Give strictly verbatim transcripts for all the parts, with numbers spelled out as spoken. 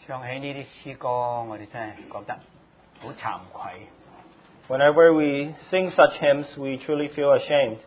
唱起呢啲詩歌，我哋真係覺得好慚愧。 Whenever we sing such hymns, we truly feel ashamed.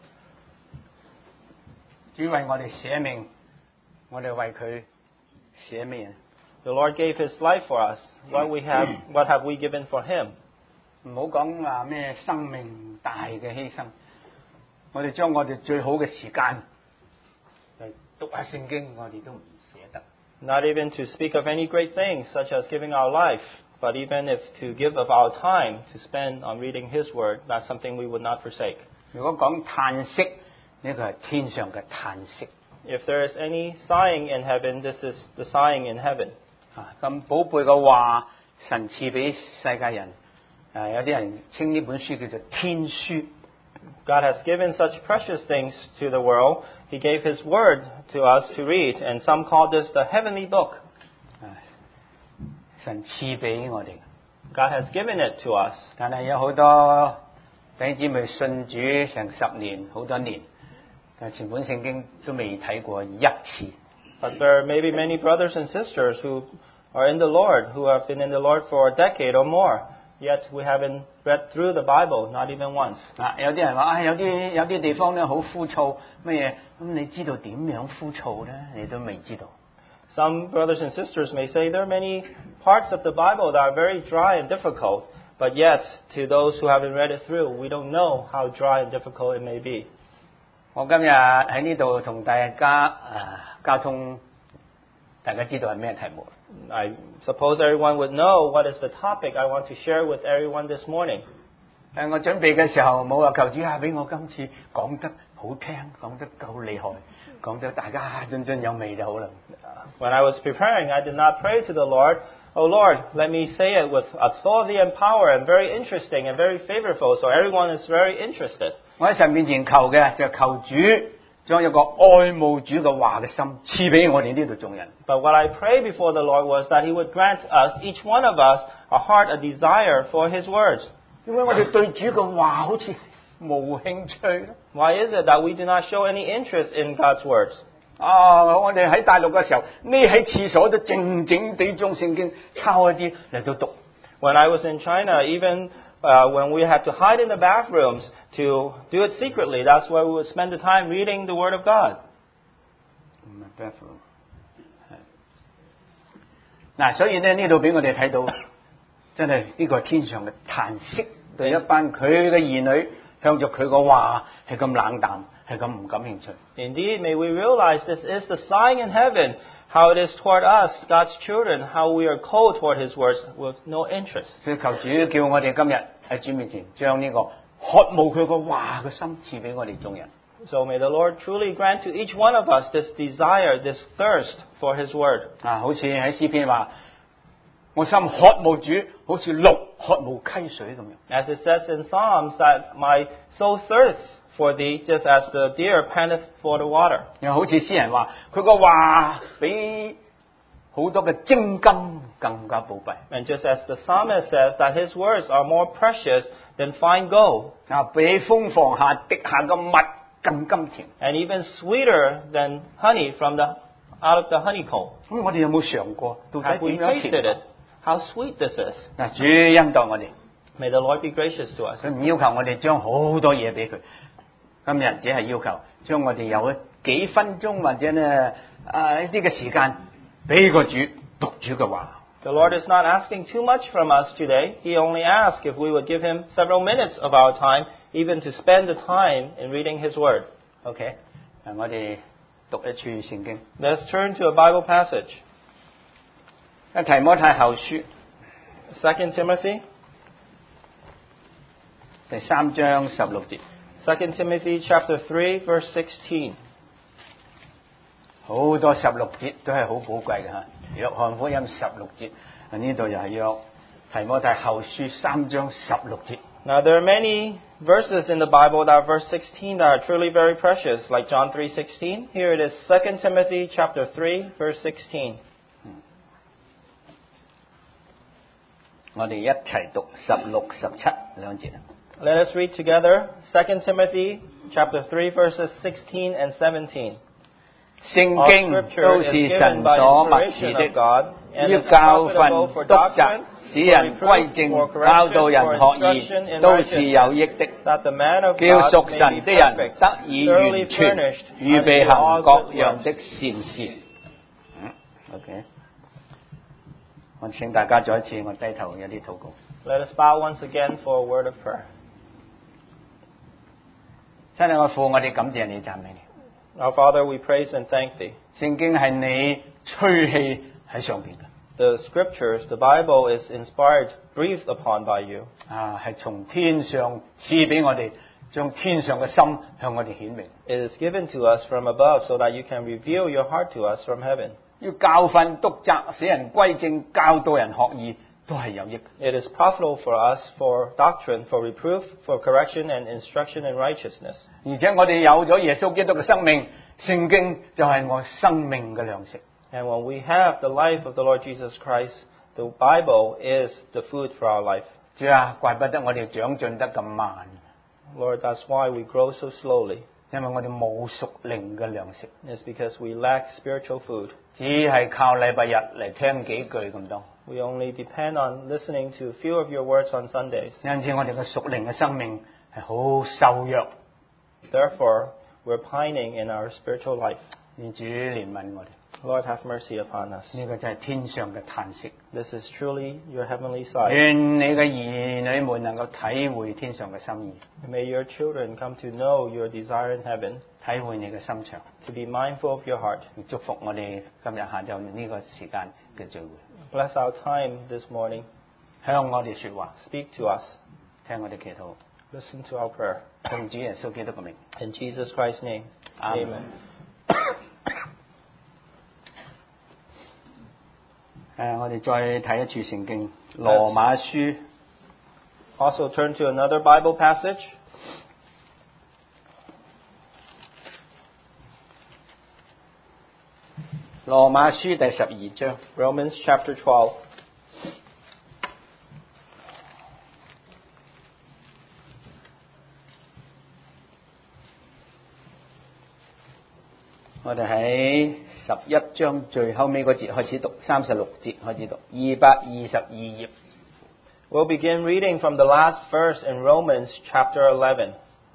主為我哋捨命，我哋為佢捨咩？ The Lord gave His life for us. What we have, what have we given for Him? 唔好講話咩生命大嘅犧牲，我哋將我哋最好嘅時間嚟讀下聖經，我哋都唔捨得。 Not even to speak of any great things, such as giving our life, but even if to give of our time to spend on reading His Word, that's something we would not forsake. 如果講嘆息，呢個係天上嘅嘆息。 If there is any sighing in heaven, this is the sighing in heaven. 啊，咁寶貝嘅話，神賜俾世界人。誒，有啲人稱呢本書叫做天書。 God has given such precious things to the world. He gave His Word to us to read, and some call this the heavenly book. 神賜俾我哋。 God has given it to us. 但係有好多弟兄姊妹信主成十年好多年，但係全本聖經都未睇過一次。 But there may be many brothers and sisters who are in the Lord, who have been in the Lord for a decade or more, yet we haven't read through the Bible, not even once. 啊，有啲人話啊，有啲有啲地方咧好枯燥乜嘢，咁你知道點樣枯燥咧？你都未知道。 Some brothers and sisters may say there are many parts of the Bible that are very dry and difficult, but yet to those who haven't read it through, we don't know how dry and difficult it may be. 我今日喺呢度同大家誒、呃、交通，大家知道係咩題目？ I suppose everyone would know what is the topic I want to share with everyone this morning. 誒，我準備嘅時候冇話求主啊，俾我今次講得好聽，講得夠厲害，講得大家津津有味就好啦。 When I was preparing, I did not pray to the Lord, "Oh Lord, let me say it with authority and power and very interesting and very favorable, so everyone is very interested." 我喺神面前求嘅就係求主將一個愛慕主嘅話嘅心賜俾我哋呢度眾人。 But what I prayed before the Lord was that He would grant us, each one of us, a heart, a desire for His words. 點解我哋對主嘅話好似冇興趣咧？ Why is it that we do not show any interest in God's words? 啊！我哋喺大陸嘅時候，匿喺廁所都靜靜地將聖經抄一啲嚟到讀。 When I was in China, even uh, when we had to hide in the bathrooms to do it secretly, that's where we would spend the time reading the Word of God. 嗱，所以咧呢度俾我哋睇到，真係呢個天上嘅嘆息，對一班佢嘅兒女向着佢嘅話係咁冷淡，係咁唔感興趣。 Indeed, may we realize this is the sign in heaven, how it is toward us, God's children, how we are cold toward His words with no interest. 所以求主叫我哋今日喺主面前，將呢個渴慕佢嘅話嘅心賜俾我哋眾人。 So may the Lord truly grant to each one of us this desire, this thirst for His word. 啊，好似喺詩篇話，我心渴慕主，好似鹿渴慕溪水咁樣。 As it says in Psalms, that my soul thirsts for Thee, just as the deer panteth for the water. 又好似詩人話，佢個話比好多嘅精金更加寶貴。 And just as the psalmist says that his words are more precious than fine gold, 啊，比蜂房下滴下嘅蜜更甘甜。 and even sweeter than honey from the out of the honeycomb. 咁我哋有冇嘗過？到底 Have we 點樣 tasted 甜 it? How sweet this is. 嗱，主恩待我哋， May the Lord be gracious to us. 佢唔要求我哋將好多嘢俾佢。今日只係要求將我哋有幾分鐘或者呢啊一啲嘅時間俾個主讀主嘅話。 The Lord is not asking too much from us today. He only asks if we would give Him several minutes of our time, even to spend the time in reading His Word. OK，嗱，我哋讀一處聖經。 Let's turn to a Bible passage. 喺提摩太後書 Second Timothy, 第三章十六節， Second Timothy chapter three, verse sixteen. 好多十六節都係好寶貴嘅嚇。約翰福音十六節，呢度又係約提摩太後書三章十六節。 Now there are many verses in the Bible that are verse sixteen that are truly very precious, like John three sixteen. Here it is Second Timothy chapter three, verse sixteen. 我哋一齊讀十六、十七兩節。 Let us read together Second Timothy chapter three, verses sixteen and seventeen. 聖 All 經 scripture 都 is 是 given 神 by 所默 inspiration 示 of 的， God and 要 is 教訓、 profitable for 督責 doctrine, 使人 for 歸 reproof, 正， for 教導 correction, 人 for 學 instruction 義， in 都是有益的， righteousness, that the man of 叫 God 屬 may 神 be 的人 perfect, 得以 thoroughly 完全， furnished 預備 unto 行 all 各 good 樣 works. 的善事。嗯，OK， 我請大家再一次，我低頭有啲禱告。 Let us bow once again for a word of prayer. 真係我父，我哋感謝你，讚美你。 Our Father, we praise and thank Thee. 聖經係你吹氣喺上邊嘅， The scriptures, the Bible is inspired, breathed upon by you. 啊，係從天上賜俾我哋，將天上嘅心向我哋顯明。 It is given to us from above so that you can reveal your heart to us from heaven. 要教訓督責，使人歸正，教導人學義，都係有益嘅。 It is profitable for us for doctrine, for reproof, for correction, and instruction in righteousness. 而且我哋有咗耶穌基督嘅生命，聖經就係我生命嘅糧食。 And when we have the life of the Lord Jesus Christ, the Bible is the food for our life. 主啊，怪不得我哋長進得咁慢， Lord, that's why we grow so slowly. 因為我哋冇屬靈嘅糧食， It's because we lack spiritual food. 只係靠禮拜日嚟聽幾句咁多。 We only depend on listening to a few of your words on Sundays. 因此我哋嘅屬靈嘅生命係好瘦弱。 Therefore, we're pining in our spiritual life. 願主憐憫我哋， Lord, have mercy upon us. 呢個就係天上嘅嘆息。 This is truly your heavenly side. 願你嘅兒女們能夠體會天上嘅心意， May your children come to know your desire in heaven, 體會你嘅心腸， to be mindful of your heart. 祝福我哋今日下晝呢個時間嘅聚會， Bless our time this morning. 向我哋說話， Speak to us. 聽我哋祈禱， Listen to our prayer. 奉主耶穌基督嘅名。 In Jesus Christ's name. Amen. Amen. 誒，我哋再睇一處聖經，羅馬書 Also turn to another Bible passage. 羅馬書第十二章。 Romans chapter twelve. 我哋喺十一章最後尾嗰節開始讀，三十六節開始讀，二百二十二頁。 We'll begin reading from the last verse in Romans chapter eleven.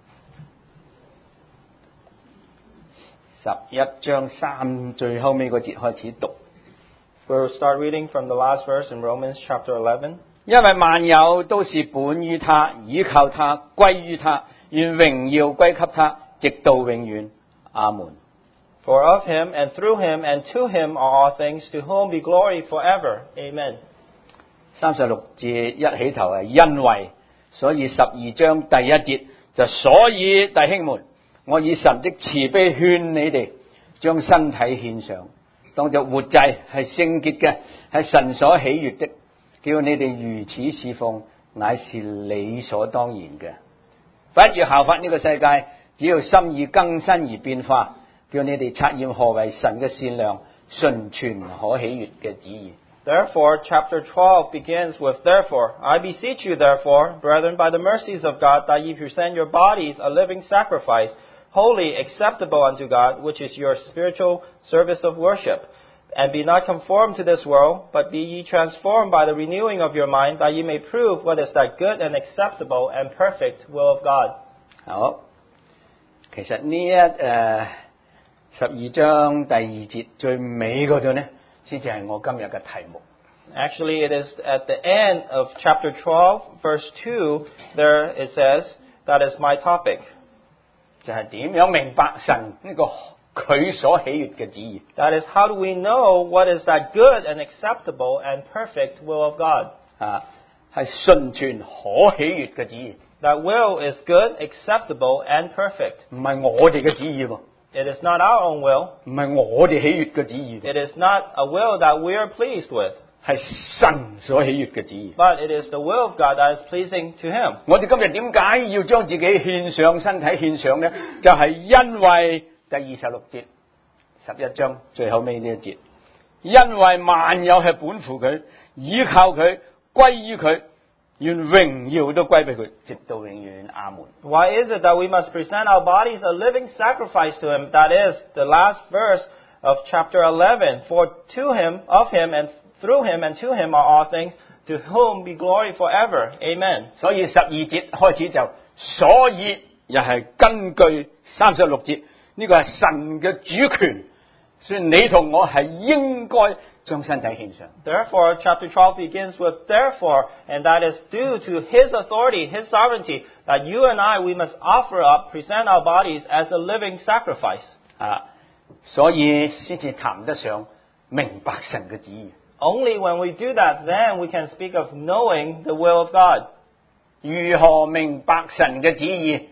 十一章三最後尾嗰節開始讀， We'll start reading from the last verse in Romans chapter eleven. 因為萬有都是本於他，倚靠他，歸於他，願榮耀歸給他，直到永遠。阿門。 For of him, and through him, and to him are all things, to whom be glory forever. Amen. 三十六節一起頭係因為，所以十二章第一節就所以弟兄們，我以神的慈悲勸你哋，將身體獻上，當作活祭，係聖潔嘅，係神所喜悅的，叫你哋如此侍奉，乃是理所當然嘅。不要效法呢個世界，只要心意更新而變化，叫你哋察驗何為神嘅善良、純全可喜悅嘅旨意。 Therefore, chapter twelve begins with, Therefore, I beseech you, therefore, brethren, by the mercies of God, that ye present your bodies a living sacrifice, holy, acceptable unto God, which is your spiritual service of worship. And be not conformed to this world, but be ye transformed by the renewing of your mind, that ye may prove what is that good and acceptable and perfect will of God. 好，其實呢一誒十二章第二節最尾嗰度呢，先至係我今日嘅題目。 Actually, it is at the end of chapter twelve, verse two, there it says, that is my topic. 就係點樣明白神呢個佢所喜悅嘅旨意。 That is, how do we know what is that good and acceptable and perfect will of God? 啊，係純全可喜悅嘅旨意， That will is good, acceptable, and perfect. 唔係我哋嘅旨意喎， It is not our own will. 唔係我哋喜悅嘅旨意， It is not a will that we are pleased with. 係神所喜悅嘅旨意。 But it is the will of God that is pleasing to Him. 我哋今日點解要將自己獻上身體獻上呢？就係、是、因為第二十六節十一章最後尾呢一節，因為萬有係本乎佢，依靠佢，歸於佢，願榮耀都歸俾佢，直到永遠。阿門。 Why is it that we must present our bodies a living sacrifice to Him? That is, the last verse, of chapter eleven. For to him, of him, and through him, and to him are all things, to whom be glory forever. Amen. 所以十二節開始就，所以又係根據三十六節，呢個係神嘅主權，所以你同我係應該將身體獻上。 Therefore, chapter twelve begins with therefore, and that is due to his authority, his sovereignty, that you and I, we must offer up, present our bodies as a living sacrifice. 啊，所以先至談得上明白神嘅旨意。 Only when we do that, then we can speak of knowing the will of God. 如何明白神嘅旨意？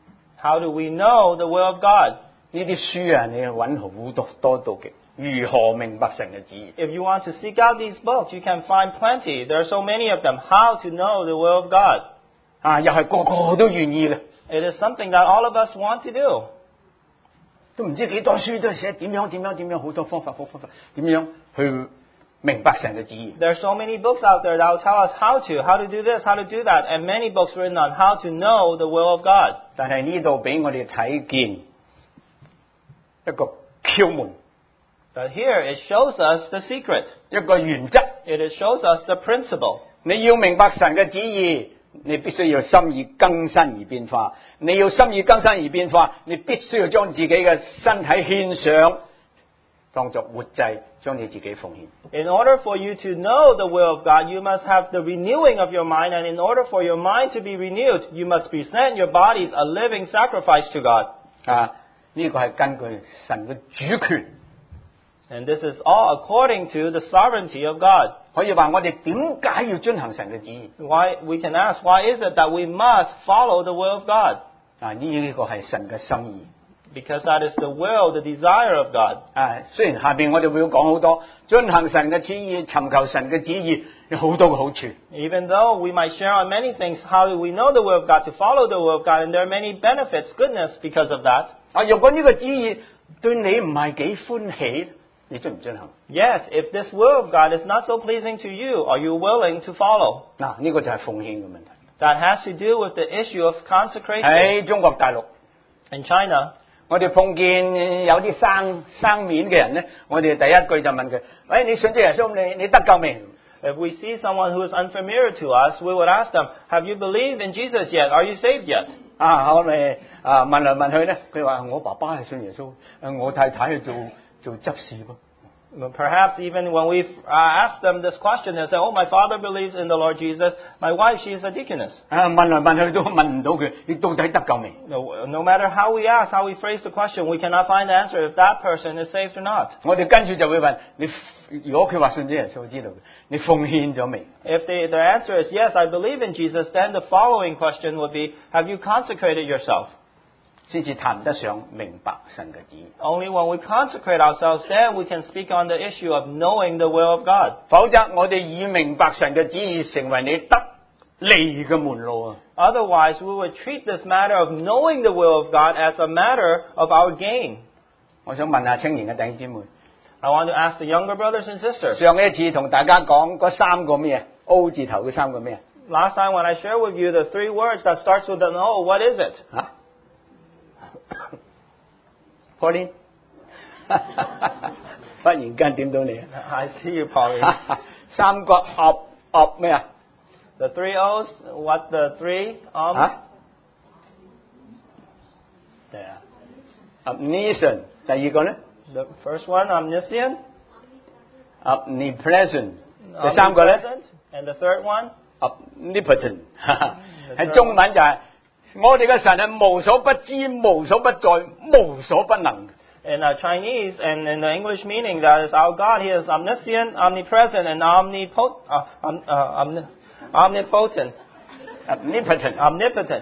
How do we know the will of God? 呢啲書啊，你揾好多多到極。如何明白神嘅旨意？ If you want to seek out these books, you can find plenty. There are so many of them. How to know the will of God? 啊，又係個個都願意嘅， It is something that all of us want to do. 都唔知幾多書都係寫點樣點樣點樣，好多方法好方法，點樣去明白神嘅旨意。 There are so many books out there that will tell us how to, how to do this, how to do that, and many books written on how to know the will of God. 但係呢度俾我哋睇見一個竅門， But here it shows us the secret. 一個原則。 It is- shows us the principle. 你要明白神嘅旨意，你必須要心意更新而變化。你要心意更新而變化，你必須要將自己嘅身體獻上，當作活祭，將你自己奉獻。 In order for you to know the will of God, you must have the renewing of your mind, and in order for your mind to be renewed, you must present your bodies a living sacrifice to God. 啊，呢個係根據神嘅主權。 And this is all according to the sovereignty of God. 可以話我哋點解要遵行神嘅旨意？ Why, we can ask, why is it that we must follow the will of God? 啊，呢個係神嘅心意。 Because that is the will, the desire of God. 啊，雖然下邊我哋會講好多遵行神嘅旨意、尋求神嘅旨意有好多嘅好處。 Even though we might share on many things, how do we know the will of God, to follow the will of God, and there are many benefits, goodness because of that. 啊，如果呢個旨意對你唔係幾歡喜，你遵唔遵行？ Yet, if this will of God is not so pleasing to you, are you willing to follow? 嗱，呢個就係奉獻嘅問題。 That has to do with the issue of consecration. 喺中國大陸， In China, 我哋碰見有啲生生面嘅人咧，我哋第一句就問佢：喂，你信咗耶穌，你你得救未？ if we see someone who is unfamiliar to us, we would ask them, have you believed in Jesus yet? Are you saved yet? 啊，我咪啊問嚟問去咧，佢話我爸爸係信耶穌，誒我太太係做做執事噃。 Perhaps even when we uh, ask them this question, they say, oh, my father believes in the Lord Jesus. My wife, she is a deaconess. 啊，問嚟問去都問唔到佢，你到底得救未？ No, no matter how we ask, how we phrase the question, we cannot find the answer if that person is saved or not. 我哋跟住就會問你，如果佢話信咗耶穌，知道嘅，你奉獻咗未？ If the, the answer is yes, I believe in Jesus, then the following question would be, have you consecrated yourself? 先至談得上明白神嘅旨意。 Only when we consecrate ourselves, then we can speak on the issue of knowing the will of God. 否則我哋以明白神嘅旨意成為你得利嘅門路啊！ Otherwise, we would treat this matter of knowing the will of God as a matter of our gain. 我想問下青年嘅弟兄姊妹， I want to ask the younger brothers and sisters. 上一次同大家講嗰三個咩 O 字頭嘅三個咩 Last time when I shared with you the three words that starts with an O, what is it? 啊 Pauline 忽然間點到你啊！ I see you, Pauline. 三個 op op 咩啊？ The three O's, what the three? Um, 啊？係啊 ，omniscient，第二個咧 The first one, omniscient. ，omnipresent，第三個咧 Omnipresent. And the third one? omnipotent，喺中文就係、是、我哋嘅神係無所不知、無所不在、無所不能。 In uh, Chinese and in the English meaning, that is our God. He is omniscient, omnipresent, and omnipot- uh, om- uh, omni- omnipotent. omnipotent。 Omnipotent.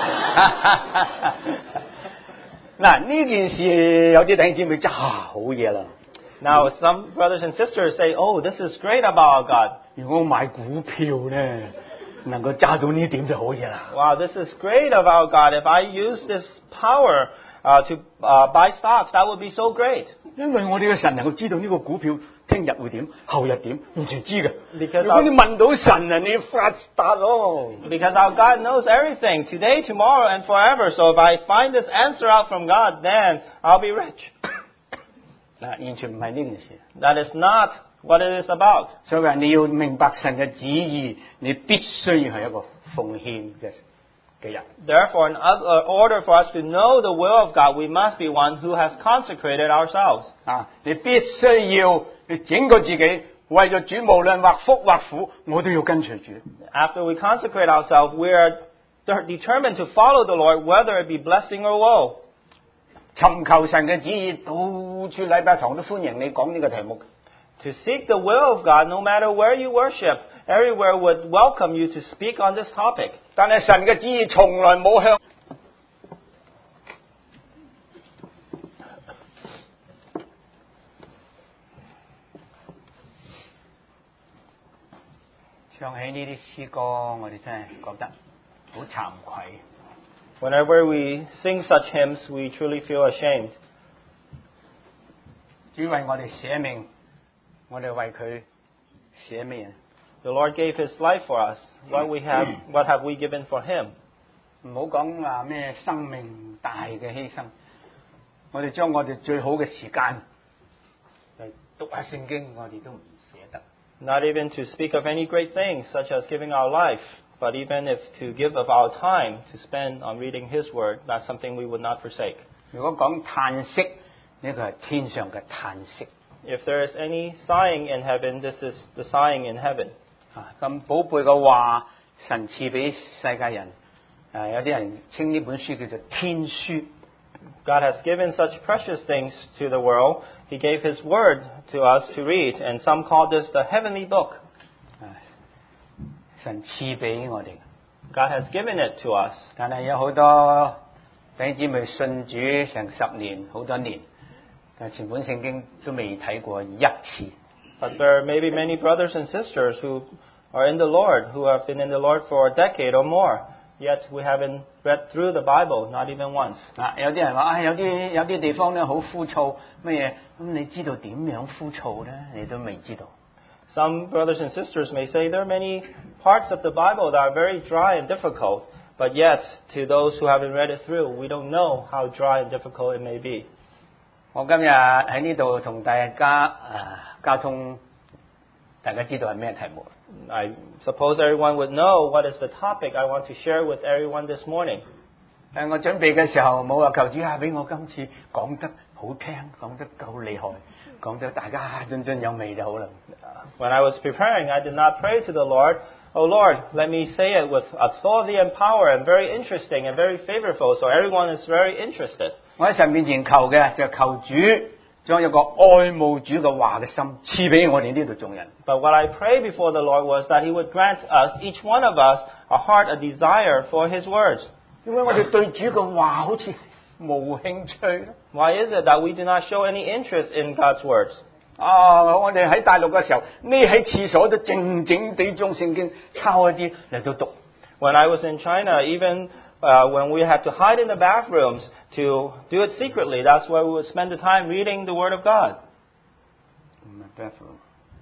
嗱呢件事有啲弟兄姊妹真係好嘢啦！ Now, some brothers and sisters say, oh, this is great about our God. 如果我買股票咧，能夠揸到呢點就好嘢啦。 Wow, this is great of our God. If I use this power uh, to uh, buy stocks, that would be so great. 因為我哋嘅神能夠知道呢個股票聽日會點，後日點，完全知嘅。 Because 如果你問到神啊，你要發達咯。 Because our God knows everything, today, tomorrow, and forever. So if I find this answer out from God, then I'll be rich. 嗱，完全唔係呢件事。 That is not what it is about. 所以話你要明白神嘅旨意，你必須要係一個奉獻嘅嘅人。 Therefore, in other- order for us to know the will of God, we must be one who has consecrated ourselves. 啊，你必須要你整個自己為咗主，無論或福或苦，我都要跟隨主。 After we consecrate ourselves, we are de- determined to follow the Lord, whether it be blessing or woe. 尋求神嘅旨意，到處禮拜堂都歡迎你講呢個題目。 To seek the will of God, no matter where you worship, everywhere would welcome you to speak on this topic. 但係神嘅旨意從來冇向唱起呢啲詩歌，我哋真係覺得好慚愧。 Whenever we sing such hymns, we truly feel ashamed. 主為我哋捨命，我哋為佢捨咩？ The Lord gave His life for us. What we have, what have we given for Him? 唔好講話咩生命大嘅犧牲，我哋將我哋最好嘅時間嚟讀下聖經，我哋都唔捨得。 Not even to speak of any great things, such as giving our life, but even if to give of our time to spend on reading His Word, that's something we would not forsake. 如果講嘆息，呢個係天上嘅嘆息。 If there is any sighing in heaven, this is the sighing in heaven. 啊，咁寶貝嘅話，神賜俾世界人。誒、有啲人稱呢本書叫做天書。 God has given such precious things to the world. He gave His Word to us to read, and some call this the heavenly book. 啊，神賜俾我哋。 God has given it to us. 但係有好多弟兄姊妹信主成十年好多年，但係全本聖經都未睇過一次。 But there may be many brothers and sisters who are in the Lord, who have been in the Lord for a decade or more, yet we haven't read through the Bible, not even once. 啊，有啲人話啊，有啲有啲地方咧好枯燥乜嘢，咁你知道點樣枯燥咧？你都未知道。 Some brothers and sisters may say there are many parts of the Bible that are very dry and difficult, but yet, to those who haven't read it through, we don't know how dry and difficult it may be. 我今日喺呢度同大家誒、呃、交通，大家知道係咩題目？ I suppose everyone would know what is the topic I want to share with everyone this morning. 誒，我準備嘅時候冇話求主啊，俾我今次講得好聽，講得夠厲害，講得大家津津有味就好啦。 When I was preparing, I did not pray to the Lord, "Oh Lord, let me say it with authority and power and very interesting and very favorable, so everyone is very interested." 我喺神面前求嘅就係求主將一個愛慕主嘅話嘅心賜俾我哋呢度眾人。 But what I prayed before the Lord was that He would grant us, each one of us, a heart, a desire for His words. 點解我哋對主嘅話好似冇興趣咧？ Why is it that we do not show any interest in God's words? 啊！我哋喺大陸嘅時候，匿喺廁所都靜靜地將聖經抄一啲嚟到讀。 When I was in China, even uh, when we had to hide in the bathrooms to do it secretly, that's where we would spend the time reading the Word of God. 唔係 bathroom。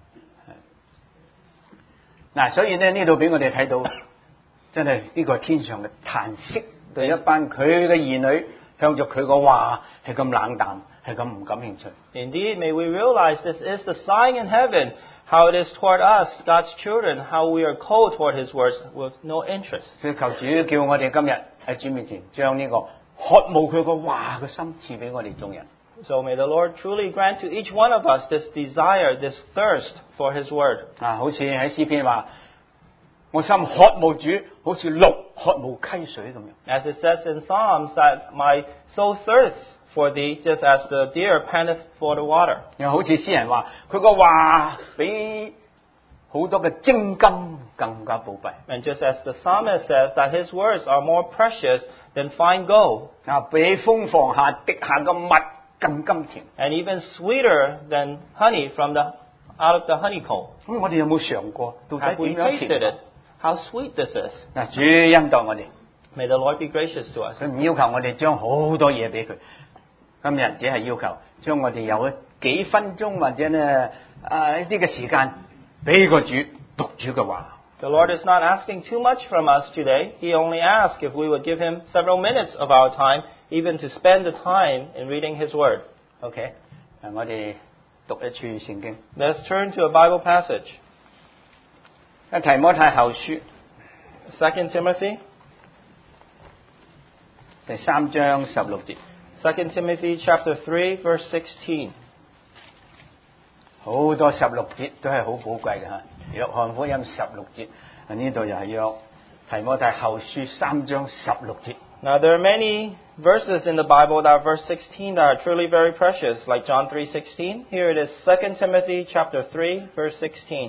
嗱，所以咧呢度俾我哋睇到，真係呢個係天上嘅嘆息，對一班佢嘅兒女向着佢嘅話係咁冷淡，係咁唔感興趣。 Indeed, may we realize this is the sign in heaven, how it is toward us, God's children, how we are cold toward His words with no interest. 所以求主叫我哋今日喺主面前將呢個渴慕佢嘅話嘅心賜俾我哋眾人。 So may the Lord truly grant to each one of us this desire, this thirst for His word. 啊，好似喺詩篇話，我心渴慕主，好似鹿渴慕溪水咁樣。 As it says in Psalms, that my soul thirsts for Thee, just as the deer panteth for the water. 又好似詩人話，佢個話比好多嘅精金更加寶貴。 And just as the psalmist says that his words are more precious than fine gold, 啊，比蜂房下滴下嘅蜜更甘甜。 and even sweeter than honey from the out of the honeycomb. 咁我哋有冇嘗過？到底 Have we 點樣 tasted 甜 it? How sweet this is. 嗱，主恩待我哋， May the Lord be gracious to us. 佢唔要求我哋將好多嘢俾佢。今日只係要求將我哋有幾分鐘或者呢啊一啲嘅時間俾個主讀主嘅話。 The Lord is not asking too much from us today. He only asks if we would give Him several minutes of our time, even to spend the time in reading His Word. OK， 誒，我哋讀一處聖經。 Let's turn to a Bible passage. 喺提摩太後書 Second Timothy, 第三章十六節， Second Timothy chapter three, verse sixteen. 好多十六節都係好寶貴嘅嚇。約翰福音十六節，呢度又係約提摩太後書三章十六節。 Now there are many verses in the Bible that are verse sixteen that are truly very precious, like John three sixteen. Here it is, Second Timothy chapter three, verse sixteen.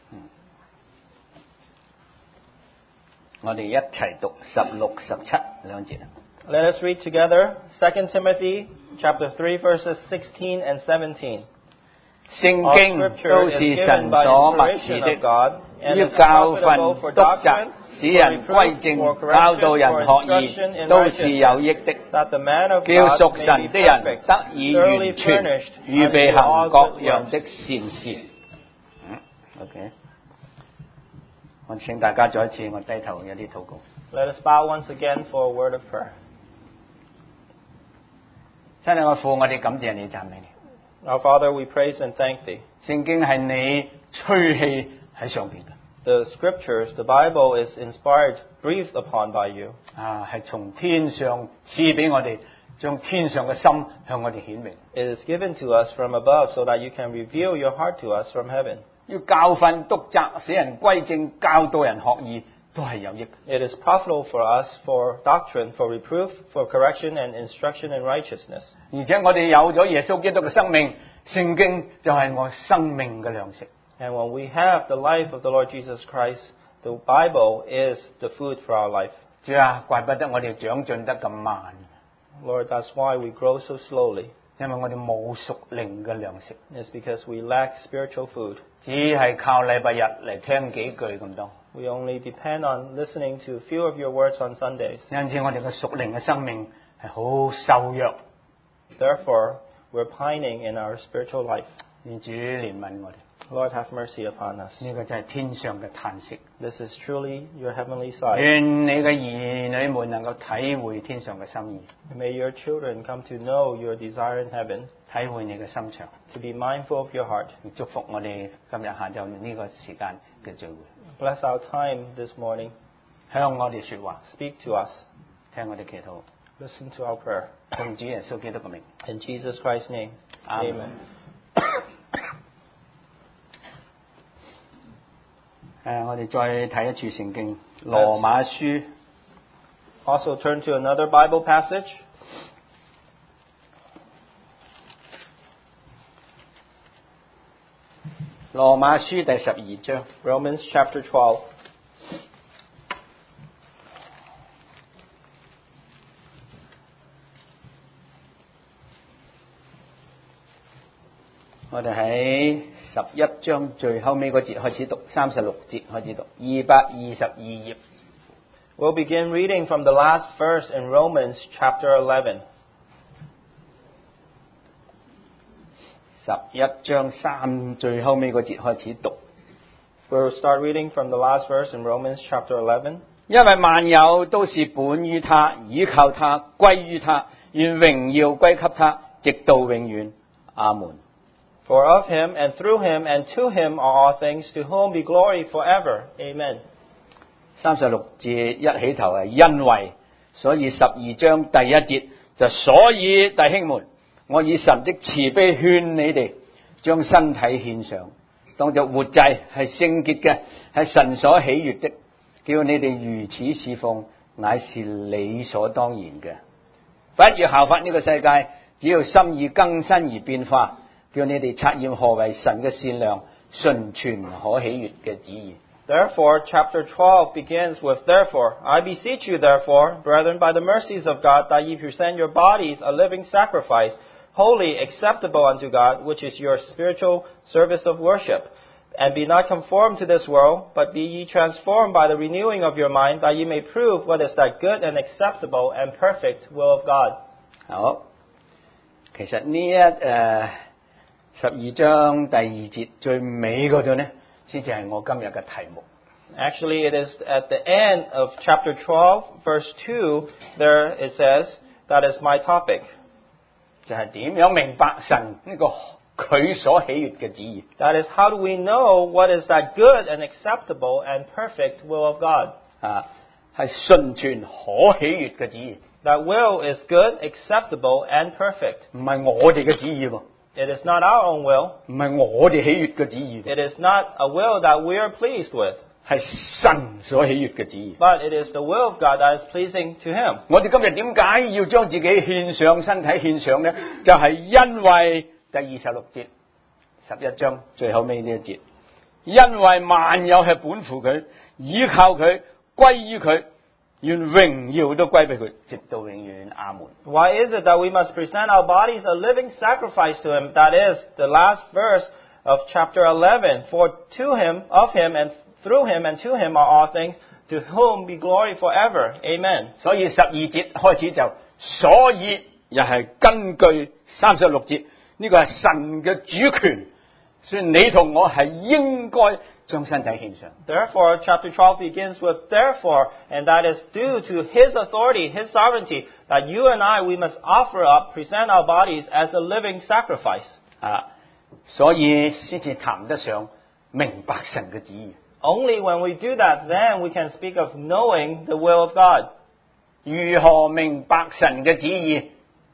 我哋一齊讀十六、十七兩節。 Let us read together Second Timothy chapter three, verses sixteen and seventeen. 聖 All 經 scripture 都 is 是 given 神 by 所默 inspiration 示 of 的， God and 要 is 教訓、 profitable for 督責 doctrine, 使人 for 歸 reproof, 正， for 教導 correction, 人 for 學 instruction 義， in 都是有益的， righteousness, that the man of 叫 God 屬 may 神 be 的人 perfect, 得以 thoroughly 完全， furnished 預備 unto 行 all 各 good 樣 works. 的善事。嗯，OK， 我請大家再一次，我低頭有啲禱告。 Let us bow once again for a word of prayer. 真係我父，我哋感謝你，讚美你。 Our Father, we praise and thank Thee. 聖經係你吹氣喺上邊嘅， The Scriptures, the Bible, is inspired, breathed upon by You. 啊，係從天上賜俾我哋，將天上嘅心向我哋顯明。 It is given to us from above so that You can reveal Your heart to us from heaven. 要教訓督責，使人歸正，教導人學義，都係有益。 It is profitable for us for doctrine, for reproof, for correction, and instruction in righteousness. 而且我哋有咗耶穌基督嘅生命，聖經就係我生命嘅糧食。 And when we have the life of the Lord Jesus Christ, the Bible is the food for our life. 主啊，怪不得我哋長進得咁慢， Lord, that's why we grow so slowly. 因為我哋冇屬靈嘅糧食， It's because we lack spiritual food. 只係靠禮拜日嚟聽幾句咁多。 We only depend on listening to a few of your words on Sundays. 因此我哋嘅屬靈嘅生命係好瘦弱， Therefore, we're pining in our spiritual life. 願主憐憫我哋。 Lord, have mercy upon us. 呢個就係天上嘅嘆息。 This is truly your heavenly side. 願你嘅兒女們能夠體會天上嘅心意， May your children come to know your desire in heaven, 體會你嘅心腸。 to be mindful of your heart. 祝福我哋今日下晝呢個時間嘅聚會， Bless our time this morning. 向我哋說話， Speak to us. 聽我哋祈禱， Listen to our prayer. 奉主耶穌基督嘅名。 In Jesus Christ's name. Amen. Amen. 誒、我哋再睇一處聖經，羅馬書 Also turn to another Bible passage. 羅馬書第十二章。 Romans chapter twelve. 我哋喺十一章最後尾嗰節開始讀，三十六節開始讀，二百二十二頁。 We'll begin reading from the last verse in Romans chapter eleven. 十一章三最後尾嗰節開始讀， We'll start reading from the last verse in Romans chapter eleven. 因為萬有都是本於他，倚靠他，歸於他，願榮耀歸給他，直到永遠。阿門。 For of him, and through him, and to him are all things, to whom be glory forever. Amen. 三十六節一起頭係因為，所以十二章第一節就所以弟兄們，我以神的慈悲勸你哋，將身體獻上，當作活祭，係聖潔嘅，係神所喜悅的，叫你哋如此侍奉，乃是理所當然嘅。不要效法呢個世界，只要心意更新而變化，叫你哋察驗何為神嘅善良、純全可喜悅嘅旨意。 Therefore, chapter twelve begins with, Therefore, I beseech you, therefore, brethren, by the mercies of God, that ye present your bodies a living sacrifice, holy, acceptable unto God, which is your spiritual service of worship. And be not conformed to this world, but be ye transformed by the renewing of your mind, that ye may prove what is that good and acceptable and perfect will of God. 好，其實呢一誒十二章第二節最尾嗰度呢，先至係我今日嘅題目。 Actually, it is at the end of chapter twelve, verse two, there it says, that is my topic. 就係點樣明白神呢個佢所喜悅嘅旨意。 That is, how do we know what is that good and acceptable and perfect will of God? 啊，係純全可喜悅嘅旨意， That will is good, acceptable, and perfect. 唔係我哋嘅旨意喎， It is not our own will. 唔係我哋喜悅嘅旨意， It is not a will that we are pleased with. 係神所喜悅嘅旨意。 But it is the will of God that is pleasing to Him. 我哋今日點解要將自己獻上身體獻上呢？就係、因為第二十六節十一章最後尾呢一節，因為萬有係本乎佢，依靠佢，歸於佢，願榮耀都歸俾佢，直到永遠。阿門。 Why is it that we must present our bodies a living sacrifice to Him? That is the last verse of chapter eleven. For to Him, of Him, and through Him, and to Him are all things, to whom be glory forever. Amen. 所以十二節開始就，所以又係根據三十六節，呢、個係神嘅主權，所以你同我係應該將身體獻上。 Therefore, chapter twelve begins with therefore, and that is due to His authority, His sovereignty, that you and I, we must offer up, present our bodies as a living sacrifice. 啊，所以先至談得上明白神嘅旨意。 Only when we do that, then we can speak of knowing the will of God. 如何明白神嘅旨意？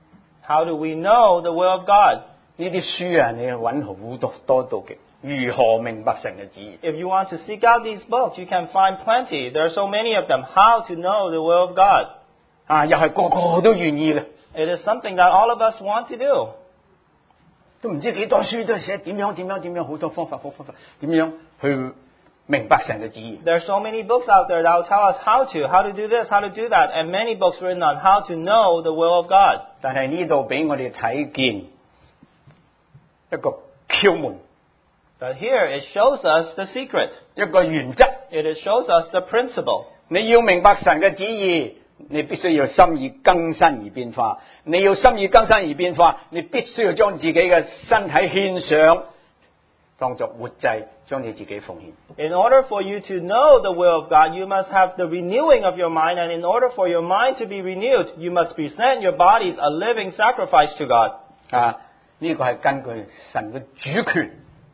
How do we know the will of God? 呢啲書啊，你揾好多多到極。如何明白神嘅旨意？ If you want to seek out these books, you can find plenty. There are so many of them. How to know the will of God? 啊，又係個個都願意嘅， It is something that all of us want to do. 都唔知幾多書都係寫點樣點樣點樣，好多方法好方法，點樣去明白神嘅旨意。 There are so many books out there that will tell us how to, how to do this, how to do that, and many books written on how to know the will of God. 但係呢度俾我哋睇見一個竅門， But here it shows us the secret. 一個原則。 It is shows us the principle. 你要明白神嘅旨意，你必須要心意更新而變化。你要心意更新而變化，你必須要將自己嘅身體獻上，當作活祭，將你自己奉獻。 In order for you to know the will of God, you must have the renewing of your mind, and in order for your mind to be renewed, you must present your bodies a living sacrifice to God. 啊，呢個係根據神嘅主權。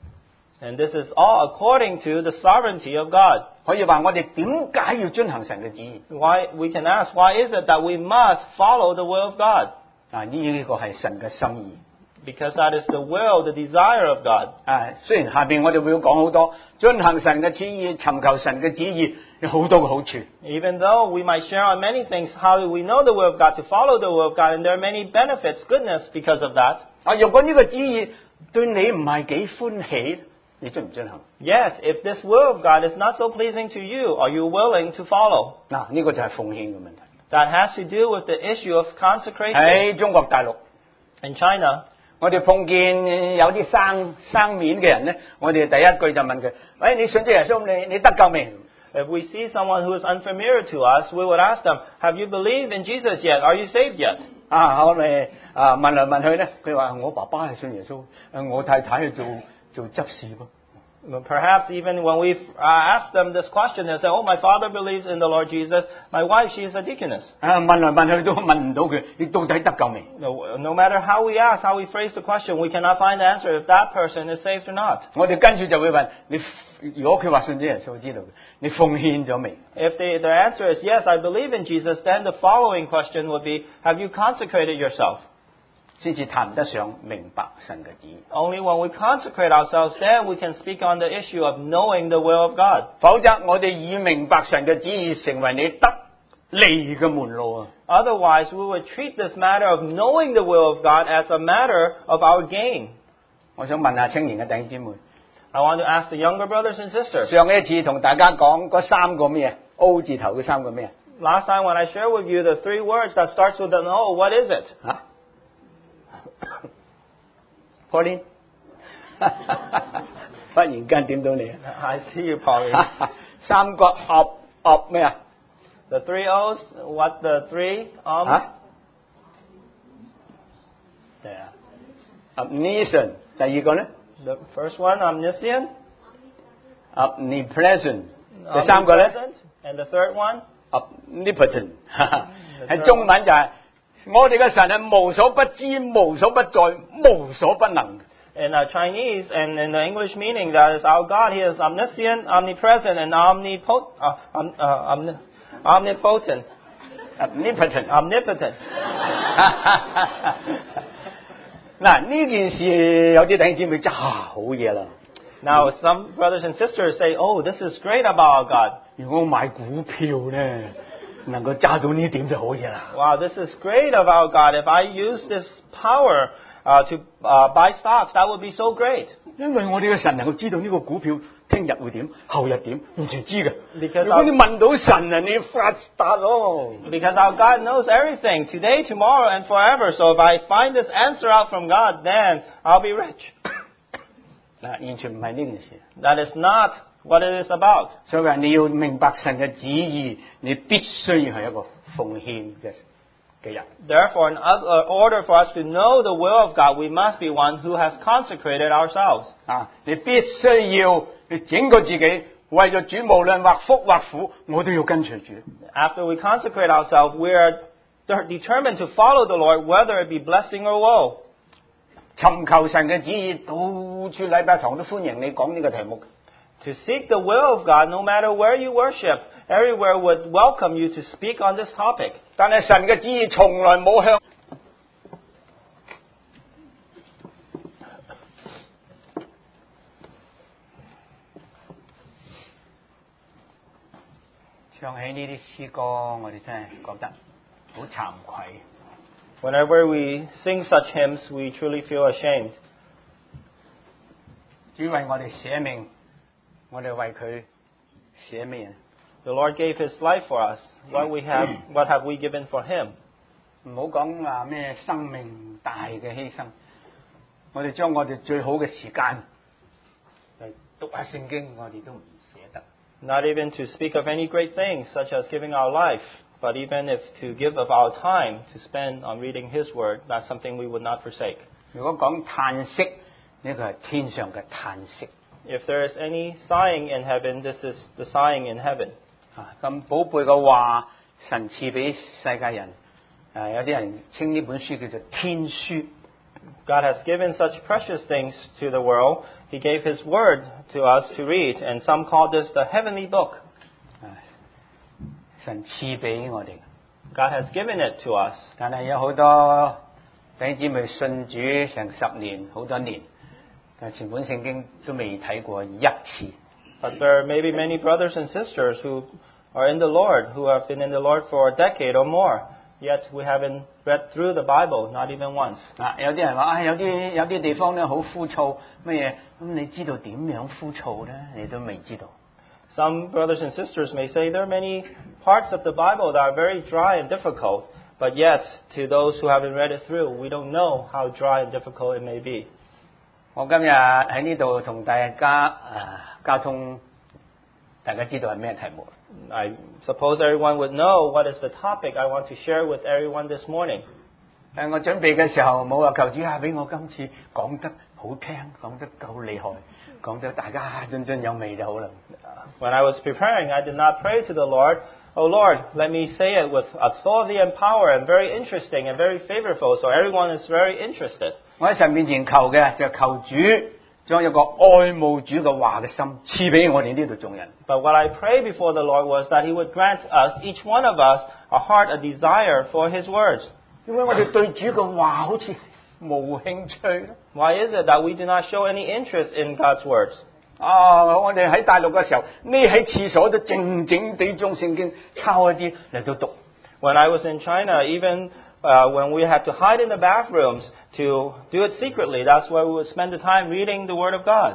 And this is all according to the sovereignty of God. 可以話我哋點解要遵行神嘅旨意？ Why we can ask, why is it that we must follow the will of God? 啊，呢個係神嘅心意。 Because that is the will, the desire of God. 啊，雖然下邊我哋會講好多遵行神嘅旨意、尋求神嘅旨意有好多嘅好處。 Even though we might share on many things, how do we know the will of God, to follow the will of God, and there are many benefits, goodness because of that. 啊，如果呢個旨意對你唔係幾歡喜，你遵唔遵行？ Yet, if this will of God is not so pleasing to you, are you willing to follow? 嗱，呢個就係奉獻嘅問題。 That has to do with the issue of consecration. 喺中國大陸， In China, 我哋碰見有啲生生面嘅人咧，我哋第一句就問佢：喂，你信咗耶穌，你你得救未？ if we see someone who is unfamiliar to us, we would ask them, have you believed in Jesus yet? Are you saved yet? 啊，我哋啊問嚟問去咧，佢話我爸爸係信耶穌，誒我太太係做做執事噃。 Perhaps even when we uh, ask them this question, they say, oh, my father believes in the Lord Jesus. My wife, she is a deaconess. 啊，問嚟問去都問唔到佢，你到底得救未？ No, no matter how we ask, how we phrase the question, we cannot find the answer if that person is saved or not. 我哋跟住就會問你，如果佢話信咗耶穌，知道你奉獻咗未？ If the, the answer is yes, I believe in Jesus, then the following question would be, have you consecrated yourself? 先至談得上明白神嘅旨意。 Only when we consecrate ourselves, then we can speak on the issue of knowing the will of God. 否則我哋以明白神嘅旨意成為你得利嘅門路啊！ Otherwise, we would treat this matter of knowing the will of God as a matter of our gain. 我想問下青年嘅弟兄姊妹， I want to ask the younger brothers and sisters. 上一次同大家講嗰三個咩 O 字頭嘅三個咩 Last time when I shared with you the three words that starts with an O, what is it? 啊 Pauline 忽然間點到你啊 I see you, Pauline. 三個 op op 咩啊 The three O's, what the three? Um, 嚇係啊 omniscient 第二個咧 The first one, omniscient. omnipresent 第三個咧 Omnipresent. And the third one? omnipotent 喺中文就係我哋嘅神係無所不知、無所不在、無所不能。 In uh, Chinese and in the English meaning, that is our God. He is omniscient, omnipresent, and omnipotent. Uh, om, uh, omni, omnipotent. Omnipotent. Omnipotent. 嗱，呢件事有啲弟兄姊妹真係好嘢啦。 Now, some brothers and sisters say, "Oh, this is great about our God." 如果我買股票咧，能夠揸到呢點就好嘢啦。 Wow, this is great of our God. If I use this power uh, to uh, buy stocks, that would be so great. 因為我哋嘅神能夠知道呢個股票聽日會點，後日點，完全知嘅。 Because 如果你問到神啊，你要發達咯。 Because our God knows everything, today, tomorrow, and forever. So if I find this answer out from God, then I'll be rich. 嗱，完全唔係呢件事。 That is not what it is about. 所以話你要明白神嘅旨意，你必須要係一個奉獻嘅嘅人。 Therefore, in other- order for us to know the will of God, we must be one who has consecrated ourselves. 啊，你必須要你整個自己為咗主，無論或福或苦，我都要跟隨主。 After we consecrate ourselves, we are de- determined to follow the Lord, whether it be blessing or woe. 尋求神嘅旨意，到處禮拜堂都歡迎你講呢個題目。 To seek the will of God, no matter where you worship, everywhere would welcome you to speak on this topic. 但係神嘅旨意從來冇向唱起呢啲詩歌，我哋真係覺得好慚愧。 Whenever we sing such hymns, we truly feel ashamed. 主為我哋捨命，我哋為佢捨咩？ The Lord gave His life for us. What we have, what have we given for Him? 唔好講話咩生命大嘅犧牲，我哋將我哋最好嘅時間嚟讀下聖經，我哋都唔捨得。 Not even to speak of any great things, such as giving our life, but even if to give of our time to spend on reading His Word, that's something we would not forsake. 如果講嘆息，呢個係天上嘅嘆息。 If there is any sighing in heaven, this is the sighing in heaven. 啊，咁寶貝嘅話，神賜俾世界人。誒、有啲人稱呢本書叫做天書。 God has given such precious things to the world. He gave His Word to us to read, and some call this the heavenly book. 啊，神賜俾我哋。 God has given it to us. 但係有好多弟兄姊妹信主成十年、好多年，但全本聖經都未睇過一次。 But there may be many brothers and sisters who are in the Lord, who have been in the Lord for a decade or more, yet we haven't read through the Bible, not even once. 啊，有啲人話啊，有啲有啲地方咧好枯燥，乜嘢咁？你知道點樣枯燥咧？你都未知道。 Some brothers and sisters may say there are many parts of the Bible that are very dry and difficult, but yet, to those who haven't read it through, we don't know how dry and difficult it may be. 我今日喺呢度同大家誒、呃、交通，大家知道係咩題目？ I suppose everyone would know what is the topic I want to share with everyone this morning. 誒，我準備嘅時候冇話求主啊，俾我今次講得好聽，講得夠厲害，講得大家津津有味就好啦。 When I was preparing, I did not pray to the Lord, "Oh Lord, let me say it with authority and power and very interesting and very favorable, so everyone is very interested." 我喺神面前求嘅就係求主將一個愛慕主嘅話嘅心賜俾我哋呢度眾人。 But what I prayed before the Lord was that He would grant us, each one of us, a heart, a desire for His words. 點解我哋對主嘅話好似冇興趣咧？ Why is it that we do not show any interest in God's words? 啊！我哋喺大陸嘅時候，匿喺廁所都靜靜地將聖經抄一啲嚟到讀。 When I was in China, even uh, when we had to hide in the bathrooms to do it secretly, that's where we would spend the time reading the Word of God.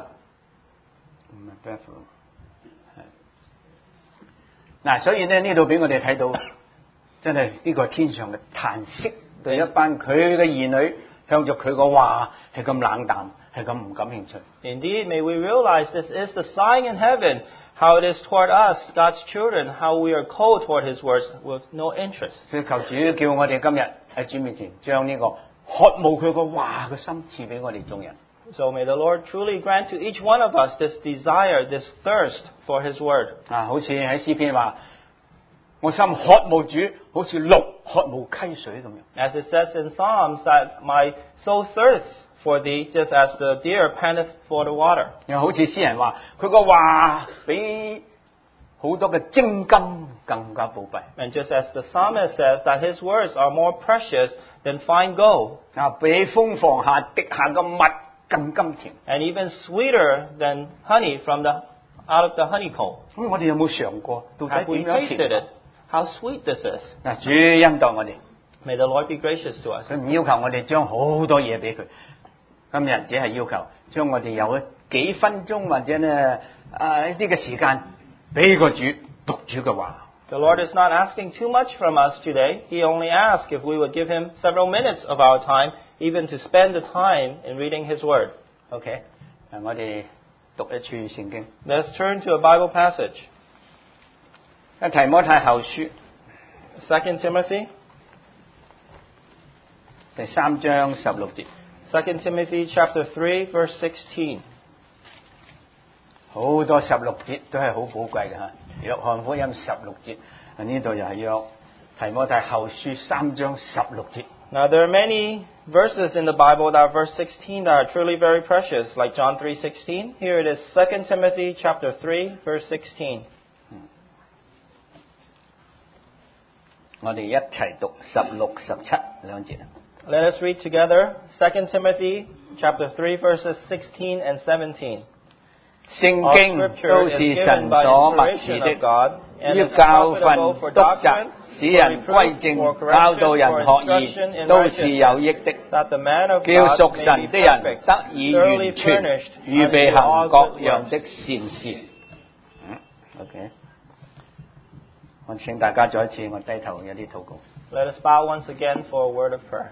嗱，所以咧呢度俾我哋睇到，真係呢個係天上嘅嘆息，對一班佢嘅兒女向着佢個話係咁冷淡，係咁唔感興趣。 Indeed, may we realize this is the sign in heaven, how it is toward us, God's children, how we are cold toward His words with no interest. 所以求主叫我哋今日喺主面前，將呢個渴慕佢個話嘅心賜俾我哋眾人。 So may the Lord truly grant to each one of us this desire, this thirst for His word. 啊，好似喺詩篇話，我心渴慕主，好似鹿渴慕溪水咁樣。 As it says in Psalms that my soul thirsts for thee, just as the deer panteth for the water. 又好似詩人話，佢個話比好多嘅精金更加寶貴。 And just as the psalmist says that his words are more precious than fine gold, 啊，比蜂房下滴下嘅蜜更甘甜。 and even sweeter than honey from the out of the honeycomb. 咁我哋有冇嘗過？到 Have 底 we 點樣 tasted 甜 it? How sweet this is. 嗱，主恩待我哋， May the Lord be gracious to us. 佢唔要求我哋將好多嘢俾佢。今日只係要求將我哋有幾分鐘或者呢啊一啲嘅時間俾個主讀主嘅話。 The Lord is not asking too much from us today. He only asks if we would give Him several minutes of our time, even to spend the time in reading His Word. OK，誒我哋讀一處聖經。 Let's turn to a Bible passage. 喺提摩太後書 Second Timothy, 第三章十六節， Second Timothy chapter three, verse sixteen. 好多十六節都係好寶貴嘅嚇。約翰福音十六節，呢度又係約提摩太後書三章十六節。 Now there are many verses in the Bible that are verse sixteen that are truly very precious, like John three sixteen. Here it is Second Timothy chapter three, verse sixteen. 我哋一齊讀十六、十七兩節。 Let us read together Second Timothy chapter three, verses sixteen and seventeen. 聖 All 經 scripture 都 is 是 given 神 by 所默 inspiration 示 of 的， God, and 要 is 教訓、 profitable for 督責 doctrine, 使人 for 歸 reproof, 正 for， 教導 correction, 人 for 學 instruction 義， in 都是有益的， that the man of 叫 God 屬 may 神 be 的人 perfect, 得以 thoroughly 完全， furnished 預備 unto 行 all 各 good 樣 works. 的善事。嗯，OK， 我請大家再一次，我低頭有啲禱告。 Let us bow once again for a word of prayer.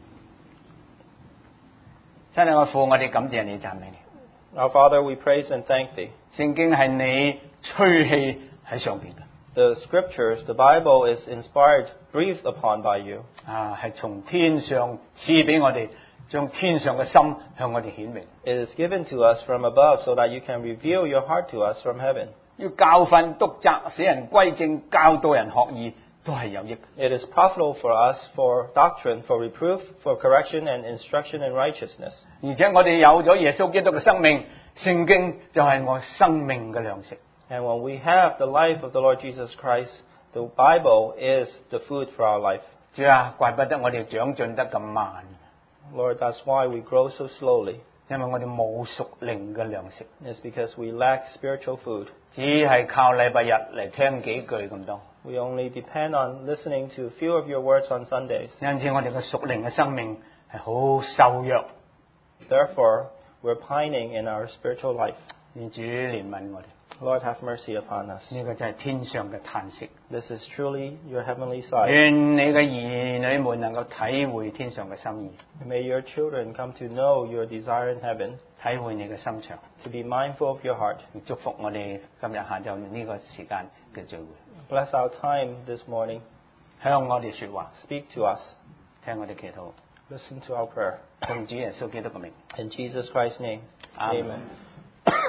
親愛我父，我哋感謝你，讚美你。 Our Father, we praise and thank Thee. 聖經係你吹氣喺上邊嘅， The Scriptures, the Bible, is inspired, breathed upon by You. 啊，係從天上賜俾我哋，將天上嘅心向我哋顯明。 It is given to us from above so that You can reveal Your heart to us from heaven. 要教訓督責，使人歸正，教導人學義，都係有益。 It is profitable for us for doctrine, for reproof, for correction, and instruction in righteousness. 而且我哋有咗耶穌基督嘅生命，聖經就係我生命嘅糧食。 And when we have the life of the Lord Jesus Christ, the Bible is the food for our life. 主啊，怪不得我哋長進得咁慢， Lord, that's why we grow so slowly. 因為我哋冇屬靈嘅糧食， It's because we lack spiritual food. 只係靠禮拜日嚟聽幾句咁多。 We only depend on listening to a few of your words on Sundays. 因此我哋嘅屬靈嘅生命係好瘦弱， Therefore, we're pining in our spiritual life. 願主憐憫我哋。 Lord, have mercy upon us. 呢個就係天上嘅嘆息。 This is truly your heavenly side. 願你嘅兒女們能夠體會天上嘅心意， May your children come to know your desire in heaven, 體會你嘅心腸， to be mindful of your heart. 祝福我哋今日下晝呢個時間嘅聚會， Bless our time this morning. 向我哋說話， Speak to us. 聽我哋祈禱， Listen to our prayer. 奉主耶穌基督嘅名。 In Jesus Christ's name. Amen. Amen.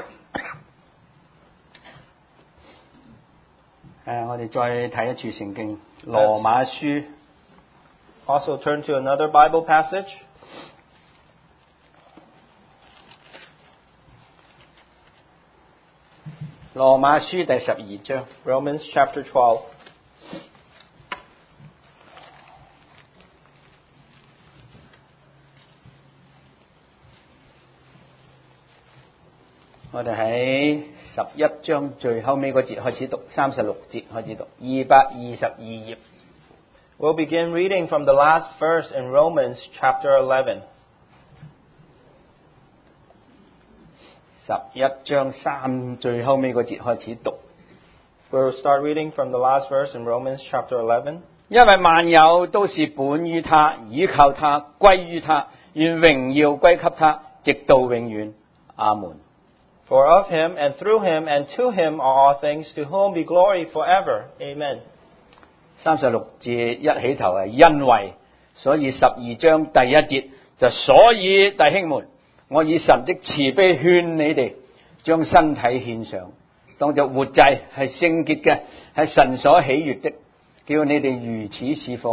誒、我哋再睇一處聖經，羅馬書 Also turn to another Bible passage. 羅馬書第十二章。 Romans chapter twelve. 我哋喺十一章最後尾嗰節開始讀，三十六節開始讀，二百二十二頁。 We'll begin reading from the last verse in Romans chapter eleven. 十一章三最後尾嗰節開始讀， We'll start reading from the last verse in Romans chapter eleven. 因為萬有都是本於他，倚靠他，歸於他，願榮耀歸給他，直到永遠。阿門。 For of him, and through him, and to him are all things, to whom be glory forever. Amen. 三十六節一起頭係因為，所以十二章第一節就所以弟兄們，我以神的慈悲勸你哋，將身體獻上，當作活祭，係聖潔嘅，係神所喜悅的，叫你哋如此侍奉，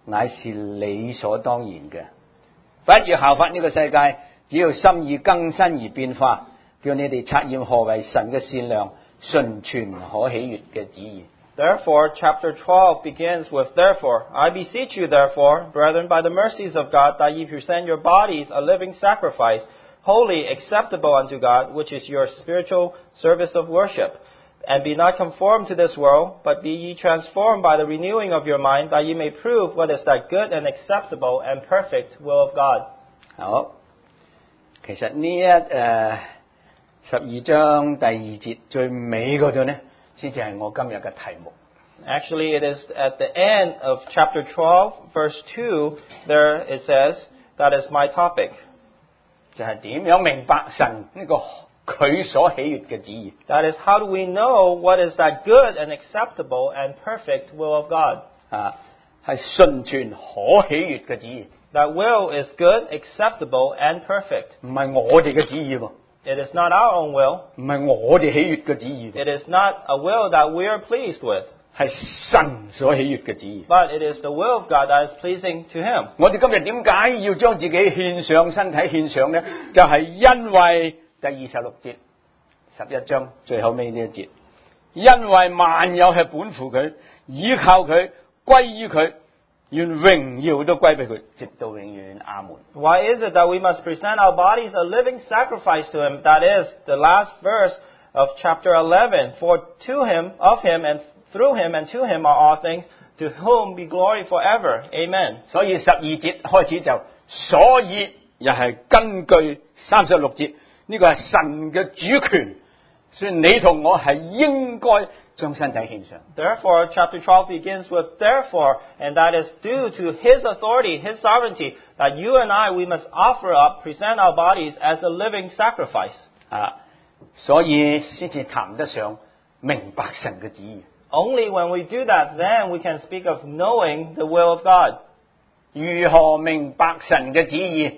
乃是理所當然嘅。不要效法呢個世界，只要心意更新而變化，叫你哋察驗何為神嘅善良、純全可喜悅嘅旨意。 Therefore, chapter twelve begins with, Therefore, I beseech you, therefore, brethren, by the mercies of God, that ye present your bodies a living sacrifice, holy, acceptable unto God, which is your spiritual service of worship. And be not conformed to this world, but be ye transformed by the renewing of your mind, that ye may prove what is that good and acceptable and perfect will of God. 好，其實呢一誒十二章第二節最尾嗰度呢，先至係我今日嘅題目。 Actually, it is at the end of chapter twelve, verse two, there it says, that is my topic. 就係點樣明白神呢個佢所喜悅嘅旨意。 That is, how do we know what is that good and acceptable and perfect will of God? 啊，係純全可喜悅嘅旨意， That will is good, acceptable, and perfect. 唔係我哋嘅旨意喎， It is not our own will. 唔係我哋喜悅嘅旨意， It is not a will that we are pleased with. 係神所喜悅嘅旨意。 But it is the will of God that is pleasing to Him. 我哋今日點解要將自己獻上身體獻上呢？就係、是、因為第二十六節十一章最後尾呢一節，因為萬有係本乎佢，依靠佢，歸於佢，願榮耀都歸俾佢，直到永遠。阿門。 Why is it that we must present our bodies a living sacrifice to Him? That is the last verse of chapter eleven. For to Him, of Him, and through Him, and to Him are all things, to whom be glory forever. Amen. 所以十二節開始就，所以又係根據三十六節，呢、這個係神嘅主權，所以你同我係應該將身體獻上。 Therefore, chapter twelve begins with therefore, and that is due to His authority, His sovereignty, that you and I, we must offer up, present our bodies as a living sacrifice. 啊，所以先至談得上明白神嘅旨意。 Only when we do that, then we can speak of knowing the will of God. 如何明白神嘅旨意？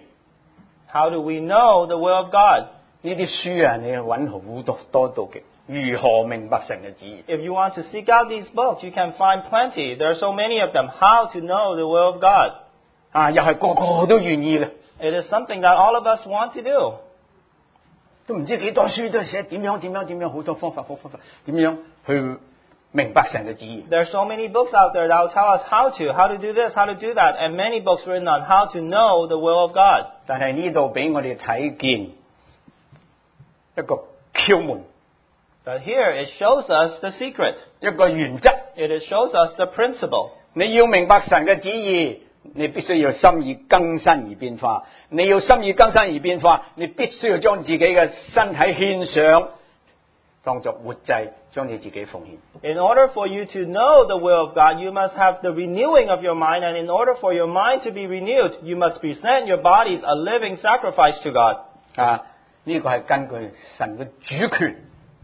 How do we know the will of God? 呢啲書啊，你揾好多多到極。如何明白神嘅旨意？ If you want to seek out these books, you can find plenty. There are so many of them. How to know the will of God? 啊，又係個個都願意嘅， It is something that all of us want to do. 都唔知幾多書都係寫點樣點樣點樣，好多方法好方法，點樣去明白神嘅旨意。 There are so many books out there that will tell us how to, how to do this, how to do that, and many books written on how to know the will of God. 但係呢度俾我哋睇見一個竅門， But here it shows us the secret. 一個原則。 It is shows us the principle. 你要明白神嘅旨意，你必須要心意更新而變化。你要心意更新而變化，你必須要將自己嘅身體獻上，當作活祭，將你自己奉獻。 In order for you to know the will of God, you must have the renewing of your mind, and in order for your mind to be renewed, you must present your bodies a living sacrifice to God. 啊，呢個係根據神嘅主權。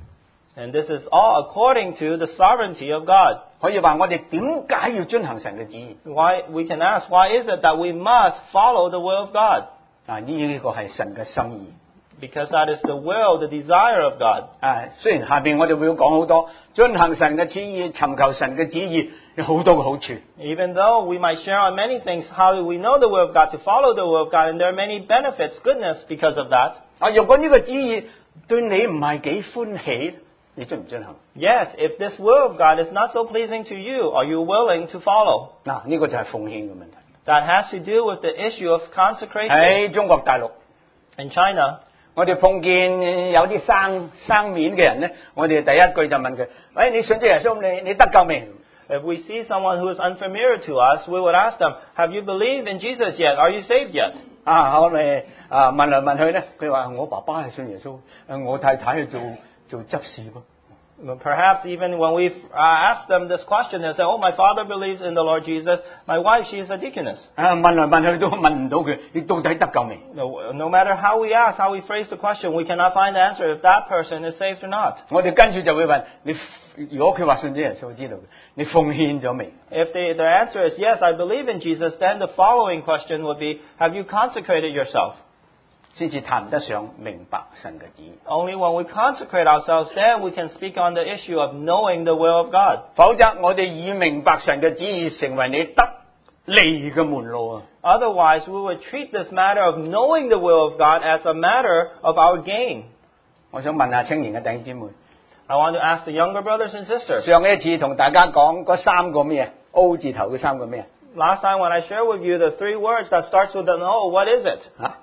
And this is all according to the sovereignty of God. 可以話我哋點解要遵行神嘅旨意？ Why, we can ask, why is it that we must follow the will of God? 啊，呢個係神嘅心意。 Because that is the will, the desire of God. 啊，雖然下邊我哋會講好多遵行神嘅旨意、尋求神嘅旨意，有好多嘅好處。 Even though we might share on many things, how do we know the will of God, to follow the will of God, and there are many benefits, goodness because of that. 啊，如果呢個旨意對你唔係幾歡喜，你遵唔遵行？ Yes, if this will of God is not so pleasing to you, are you willing to follow? 嗱，呢個就係奉獻嘅問題。 That has to do with the issue of consecration. 喺中國大陸， In China, 我哋碰見有啲生生面嘅人咧，我哋第一句就問佢：喂，你信咗耶穌，你你得救未？ if we see someone who is unfamiliar to us, we would ask them, have you believed in Jesus yet? Are you saved yet? 啊，我咪啊問嚟問去咧，佢話我爸爸係信耶穌，誒我太太係做做執事噃。 Perhaps even when we uh, ask them this question, they say, oh, my father believes in the Lord Jesus. My wife, she is a deaconess. 啊，問嚟問去都問唔到佢，你到底得救未？ No, no matter how we ask, how we phrase the question, we cannot find the answer if that person is saved or not. 我哋跟住就會問你，如果佢話信咗耶穌，知道你奉獻咗未？ If the, the answer is yes, I believe in Jesus, then the following question would be, have you consecrated yourself? 先至談得上明白神嘅旨意。 Only when we consecrate ourselves, then we can speak on the issue of knowing the will of God. 否則我哋以明白神嘅旨意成為你得利嘅門路啊！ Otherwise, we would treat this matter of knowing the will of God as a matter of our gain. 我想問下青年嘅弟兄姊妹， I want to ask the younger brothers and sisters. 上一次同大家講嗰三個咩 O 字頭嘅三個咩 Last time when I shared with you the three words that starts with an O, what is it? 啊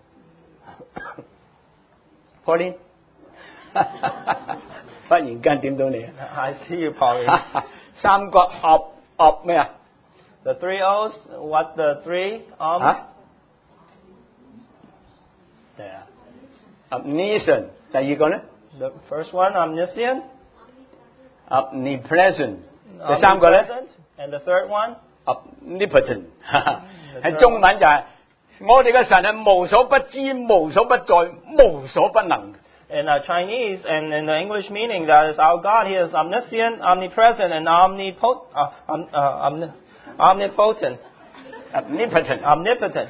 ？Pauline， 忽然間點到你啊！ I see you, Pauline. 三個噏噏咩啊？ The three O's, what the three? Um, 啊？係啊 ，omniscient， 第二個咧 The first one, omniscient. ，omnipresent， 第三個咧 Omnipresent. And the third one? omnipotent， 喺中文就係、我哋嘅神係無所不知、無所不在、無所不能。 In uh, Chinese and in the English meaning, that is our God. He is omniscient, omnipresent, and omnipotent. Uh, om, uh, omni- omnipotent. omnipotent。 Omnipotent.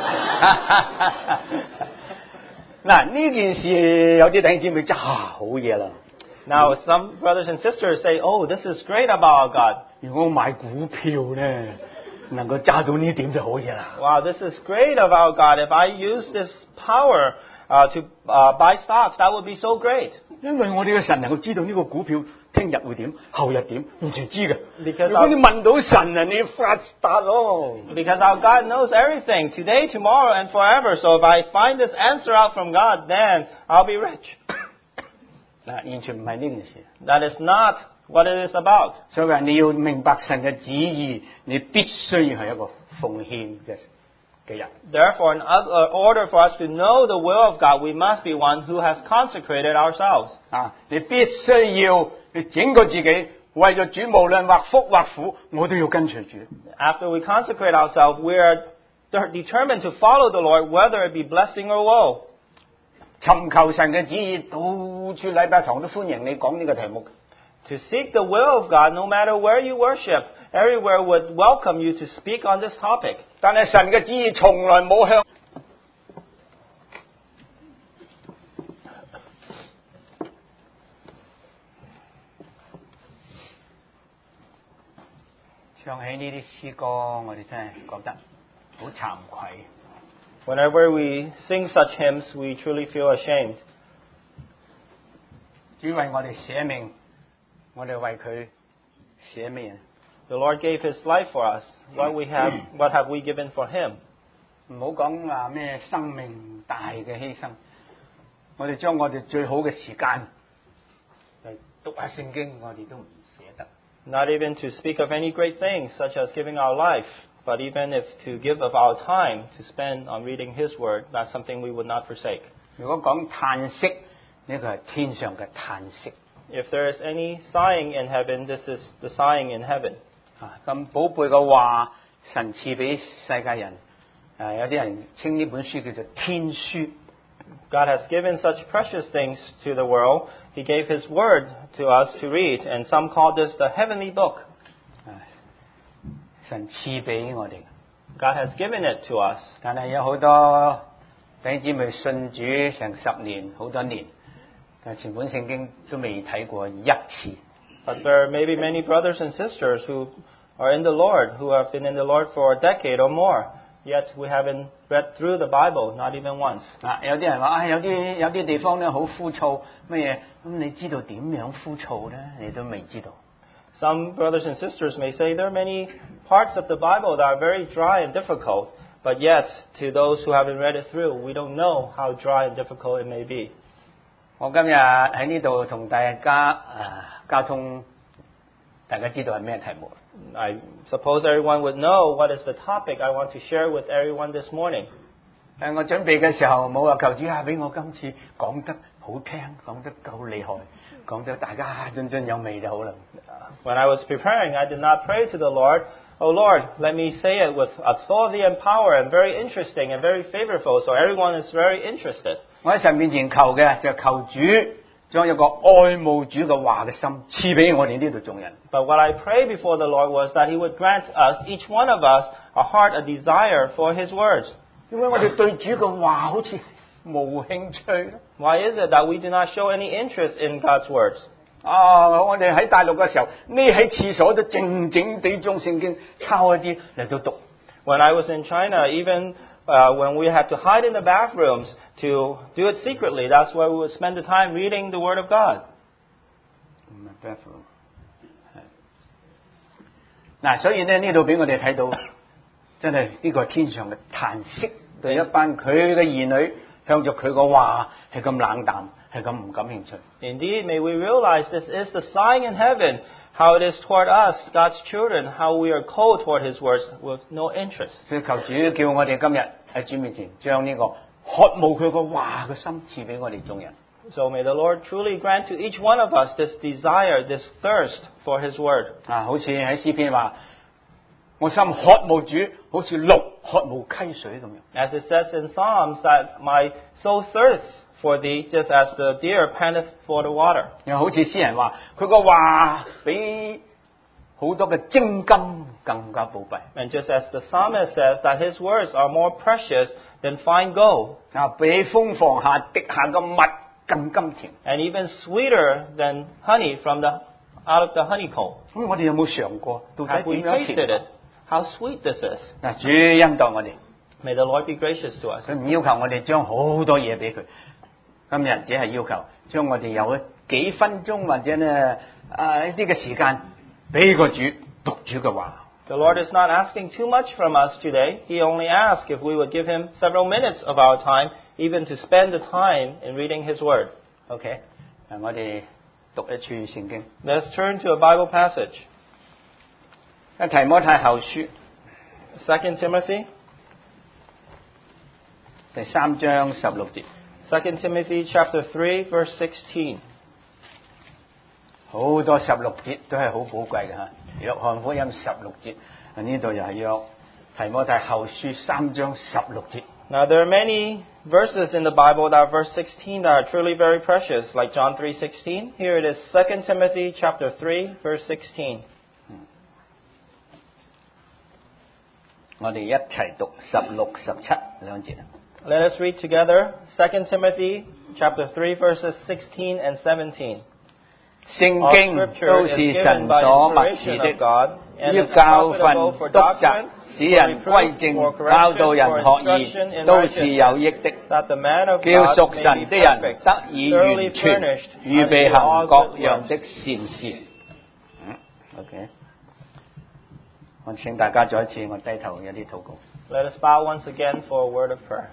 嗱呢件事有啲弟兄姊妹真係好嘢啦！ Now, some brothers and sisters say, "Oh, this is great about our God. 如果我買股票咧，能夠揸到呢點就好嘢啦。 Wow, this is great of our God. If I use this power uh, to uh, buy stocks, that would be so great." 因為我哋嘅神能夠知道呢個股票聽日會點，後日點，完全知嘅。 Because 如果你問到神啊，你發達咯。 Because our God knows everything, today, tomorrow, and forever. So if I find this answer out from God, then I'll be rich. 嗱，完全唔係呢件事。 That is not what it is about. 所以話你要明白神嘅旨意，你必須要係一個奉獻嘅嘅人。 Therefore, in other- order for us to know the will of God, we must be one who has consecrated ourselves. 啊，你必須要你整個自己為咗主，無論或福或苦，我都要跟隨主。 After we consecrate ourselves, we are de- determined to follow the Lord, whether it be blessing or woe. 尋求神嘅旨意，到處禮拜堂都歡迎你講呢個題目。 To seek the will of God, no matter where you worship, everywhere would welcome you to speak on this topic. 但係神嘅旨意從來冇向唱起呢啲詩歌，我哋真係覺得好慚愧。 Whenever we sing such hymns, we truly feel ashamed. 主為我哋捨命，我哋為佢捨咩？ The Lord gave His life for us. What we have, what have we given for Him? 唔好講話咩生命大嘅犧牲，我哋將我哋最好嘅時間嚟讀下聖經，我哋都唔捨得。 Not even to speak of any great things, such as giving our life, but even if to give of our time to spend on reading His Word, that's something we would not forsake. 如果講嘆息，呢個係天上嘅嘆息。 If there is any sighing in heaven, this is the sighing in heaven. 啊，咁寶貝嘅話，神賜俾世界人。誒、有啲人稱呢本書叫做天書。 God has given such precious things to the world. He gave His Word to us to read, and some call this the heavenly book. 神賜俾我哋。 God has given it to us. 但係有好多弟兄姊妹信主成十年、好多年，但係全本聖經都未睇過一次。 But there may be many brothers and sisters who are in the Lord, who have been in the Lord for a decade or more, yet we haven't read through the Bible, not even once. 啊，有啲人話啊，有啲有啲地方咧好枯燥，乜嘢咁？你知道點樣枯燥咧？你都未知道。 Some brothers and sisters may say there are many parts of the Bible that are very dry and difficult, but yet, to those who haven't read it through, we don't know how dry and difficult it may be. 我今日喺呢度同大家啊交通，大家知道係咩題目？ I suppose everyone would know what is the topic I want to share with everyone this morning. 誒，我準備嘅時候冇話求主啊，俾我今次講得好聽，講得夠厲害，講得大家津津有味就好啦。 When I was preparing, I did not pray to the Lord, "Oh Lord, let me say it with authority and power and very interesting and very favorable, so everyone is very interested." 我喺神面前求嘅就係求主將一個愛慕主嘅話嘅心賜俾我哋呢度眾人。 But what I prayed before the Lord was that He would grant us, each one of us, a heart, a desire for His words. 點解我哋對主嘅話好似冇興趣咧？ Why is it that we do not show any interest in God's words? 啊！我哋喺大陸嘅時候，匿喺廁所都靜靜地將聖經抄一啲嚟到讀。 When I was in China, even uh, when we had to hide in the bathrooms to do it secretly, that's where we would spend the time reading the Word of God. 嗱，所以咧呢度俾我哋睇到，真係呢個天上嘅嘆息，對一班佢嘅兒女向着佢嘅話係咁冷淡，係咁唔感興趣。 Indeed, may we realize this is the sighing in heaven, how it is toward us, God's children, how we are cold toward His words with no interest. 所以求主叫我哋今日喺主面前，將呢個渴慕佢嘅話嘅心賜俾我哋眾人。 So may the Lord truly grant to each one of us this desire, this thirst for His word. 啊，好似喺詩篇話，我心渴慕主，好似鹿渴慕溪水咁樣。 As it says in Psalms that my soul thirsts for thee, just as the deer panteth for the water. 又好似詩人話，佢個話比好多嘅精金更加寶貴。 And just as the psalmist says that his words are more precious than fine gold, 啊，比蜂房下滴下嘅蜜更甘甜。 and even sweeter than honey from the out of the honeycomb. 咁我哋有冇嘗過？到底 Have we 點樣 tasted 甜 it? How sweet this is. 嗱，主恩待我哋， May the Lord be gracious to us. 佢唔要求我哋將好多嘢俾佢，今日只係要求將我哋有幾分鐘或者呢啊一啲嘅時間俾個主讀主嘅話。 The Lord is not asking too much from us today. He only asks if we would give Him several minutes of our time, even to spend the time in reading His Word. OK， 嗱，我哋讀一處聖經， Let's turn to a Bible passage. 喺提摩太後書 Second Timothy, 第三章十六節， Second Timothy chapter three, verse sixteen. 好多十六節都係好寶貴嘅嚇。約翰福音十六節，呢度又係約提摩太後書三章十六節。 Now there are many verses in the Bible that are verse sixteen that are truly very precious, like John three sixteen. Here it is Second Timothy chapter three, verse sixteen. 我哋一齊讀十六、十七兩節。 Let us read together Second Timothy chapter three, verses sixteen and seventeen. 聖 All 經 scripture 都 is 是 given 神 by 所默 inspiration 示 of 的， God, and 要 is 教 profitable 訓、 for 督責 doctrine, 使人 for 歸 reproof, 正， for 教導 correction, 人 for 學 instruction 義， in 都是有益的， that the man of 叫 God 屬 may 神 be 的人 perfect, 得以 thoroughly 完全， furnished 預備 unto 行 all 各 good 樣 works. 的善事。嗯，OK， 我請大家再一次，我低頭有啲禱告。 Let us bow once again for a word of prayer.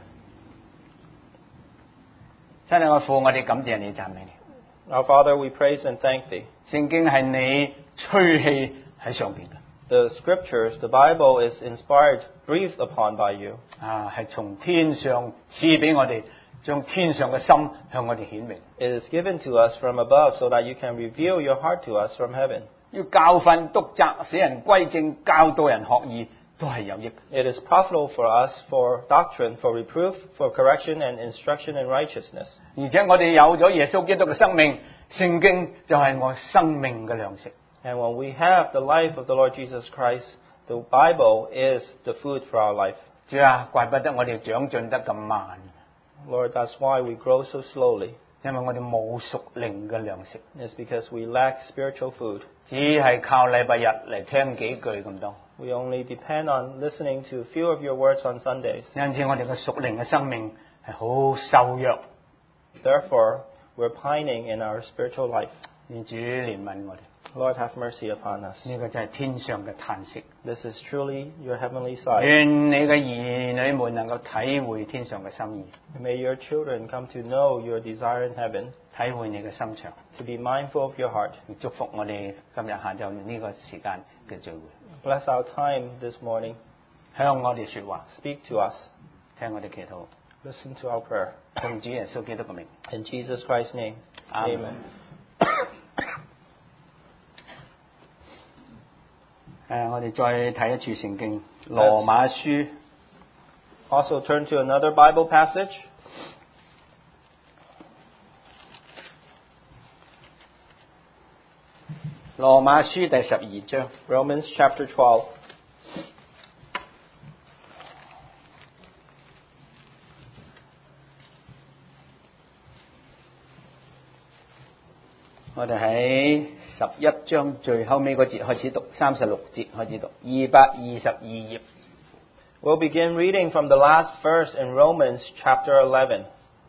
親愛我父，我哋感謝你，讚美你。 Our Father, we praise and thank Thee. 聖經係你吹氣喺上邊嘅， The Scriptures, the Bible, is inspired, breathed upon by You. 啊，係從天上賜俾我哋，將天上嘅心向我哋顯明。 It is given to us from above so that You can reveal Your heart to us from heaven. 要教訓督責，使人歸正，教導人學義，都係有益。 It is profitable for us for doctrine, for reproof, for correction, and instruction in righteousness. 而且我哋有咗耶穌基督嘅生命，聖經就係我生命嘅糧食。 And when we have the life of the Lord Jesus Christ, the Bible is the food for our life. 主啊，怪不得我哋長進得咁慢， Lord, that's why we grow so slowly. 因為我哋冇屬靈嘅糧食， It's because we lack spiritual food. 只係靠禮拜日嚟聽幾句咁多。 We only depend on listening to a few of your words on Sundays. 因此我哋嘅屬靈嘅生命係好瘦弱， Therefore, we're pining in our spiritual life. 願主憐憫我哋。 Lord, have mercy upon us. 呢個真係天上嘅嘆息。 This is truly your heavenly sigh. 願你嘅兒女們能夠體會天上嘅心意， May your children come to know your desire in heaven, 體會你嘅心腸， to be mindful of your heart. 祝福我哋今日下晝呢個時間嘅聚會， Bless our time this morning. 向我哋說話， Speak to us. 聽我哋祈禱， Listen to our prayer. 奉主耶穌基督嘅名。 In Jesus Christ's name. Amen. Amen. 誒，我哋再睇一處聖經，羅馬書 Also turn to another Bible passage. 羅馬書第十二章。 Romans chapter twelve. 我我哋喺十一章最後尾嗰節開始讀，三十六節開始讀，二百二十二頁。 We'll begin reading from the last verse in Romans chapter eleven.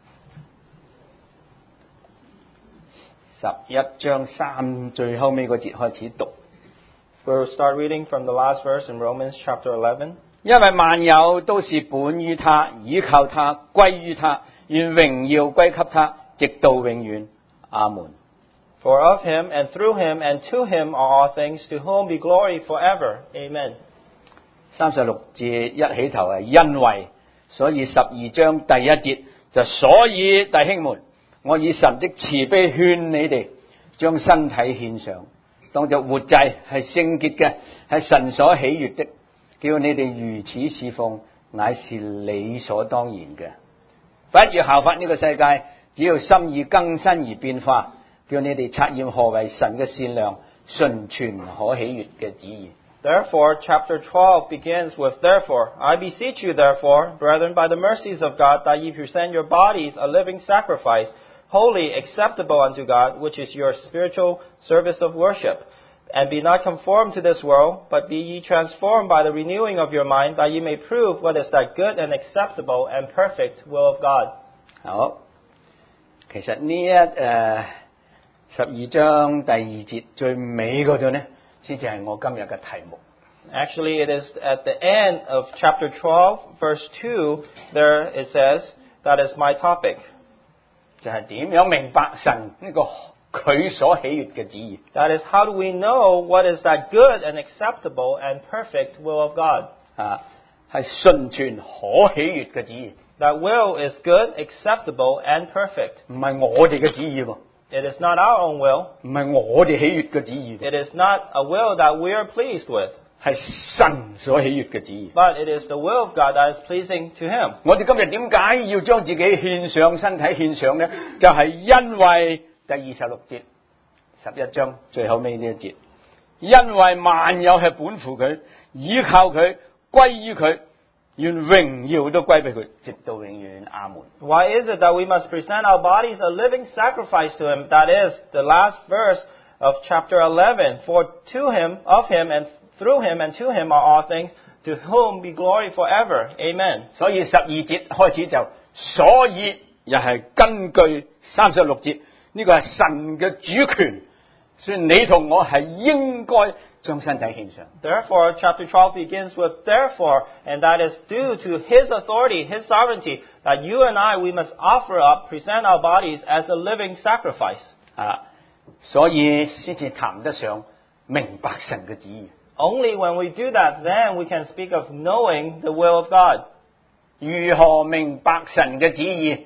十一章三最後尾嗰節開始讀。 We'll start reading from the last verse in Romans chapter eleven. 因為萬有都是本於他，倚靠他，歸於他，願榮耀歸給他，直到永遠。阿門。 For of him, and through him, and to him are all things, to whom be glory forever. Amen. 三十六節一起頭係因為，所以十二章第一節就所以弟兄們，我以神的慈悲勸你哋，將身體獻上，當作活祭，係聖潔嘅，係神所喜悅的，叫你哋如此侍奉，乃是理所當然嘅。不要效法呢個世界，只要心意更新而變化，叫你哋察驗何為神嘅善良、純全可喜悅嘅旨意。 Therefore, chapter twelve begins with, Therefore, I beseech you, therefore, brethren, by the mercies of God, that ye present your bodies a living sacrifice, holy, acceptable unto God, which is your spiritual service of worship. And be not conformed to this world, but be ye transformed by the renewing of your mind, that ye may prove what is that good and acceptable and perfect will of God. 好，其實呢一誒十二章第二節最尾嗰度呢，先至係我今日嘅題目。 Actually, it is at the end of chapter twelve, verse two, there it says, that is my topic. 就係點樣明白神呢個佢所喜悅嘅旨意。 That is, how do we know what is that good and acceptable and perfect will of God? 啊，係純全可喜悅嘅旨意。 That will is good, acceptable, and perfect. 唔係我哋嘅旨意喎。 It is not our own will. 唔係我哋喜悅嘅旨意。 It is not a will that we are pleased with. 係神所喜悅嘅旨意。 But it is the will of God that is pleasing to Him. 我哋今日點解要將自己獻上身體獻上呢？就係、是、因為第二十六節十一章最後尾呢一節，因為萬有係本乎佢，倚靠佢，歸於佢，願榮耀都歸俾佢，直到永遠。阿門。 Why is it that we must present our bodies a living sacrifice to Him? That is the last verse of chapter eleven. For to Him, of Him, and through Him, and to Him are all things, to whom be glory forever. Amen. 所以十二節開始就，所以又係根據三十六節，呢個係神嘅主權，所以你同我係應該將身體獻上。 Therefore, chapter twelve begins with therefore, and that is due to His authority, His sovereignty, that you and I, we must offer up, present our bodies as a living sacrifice. 啊，所以先至談得上明白神嘅旨意。 Only when we do that, then we can speak of knowing the will of God. 如何明白神嘅旨意？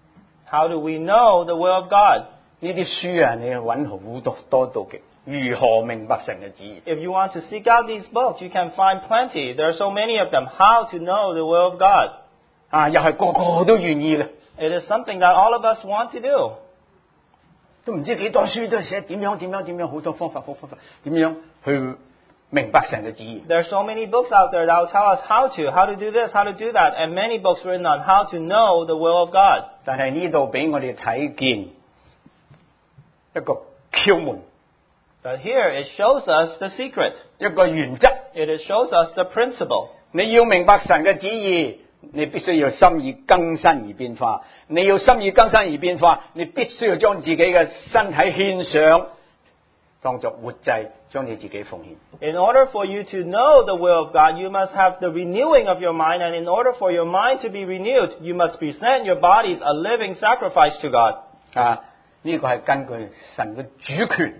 How do we know the will of God? 呢啲書啊，你揾好多多到極。如何明白神嘅旨意？ If you want to seek out these books, you can find plenty. There are so many of them. How to know the will of God? 啊，又係個個都願意嘅。 It is something that all of us want to do. 都唔知幾多書都寫點樣點樣點樣，好多方法好方法，點樣去明白神嘅旨意。 There are so many books out there that will tell us how to, how to do this, how to do that, and many books written on how to know the will of God. 但係呢度俾我哋睇見一個竅門， But here it shows us the secret. 一個原則。 It shows us the principle. 你要明白神嘅旨意，你必須要心意更新而變化。你要心意更新而變化，你必須要將自己嘅身體獻上，當作活祭，將你自己奉獻。 In order for you to know the will of God, you must have the renewing of your mind, and in order for your mind to be renewed, you must present your bodies a living sacrifice to God. 啊，呢個係根據神嘅主權。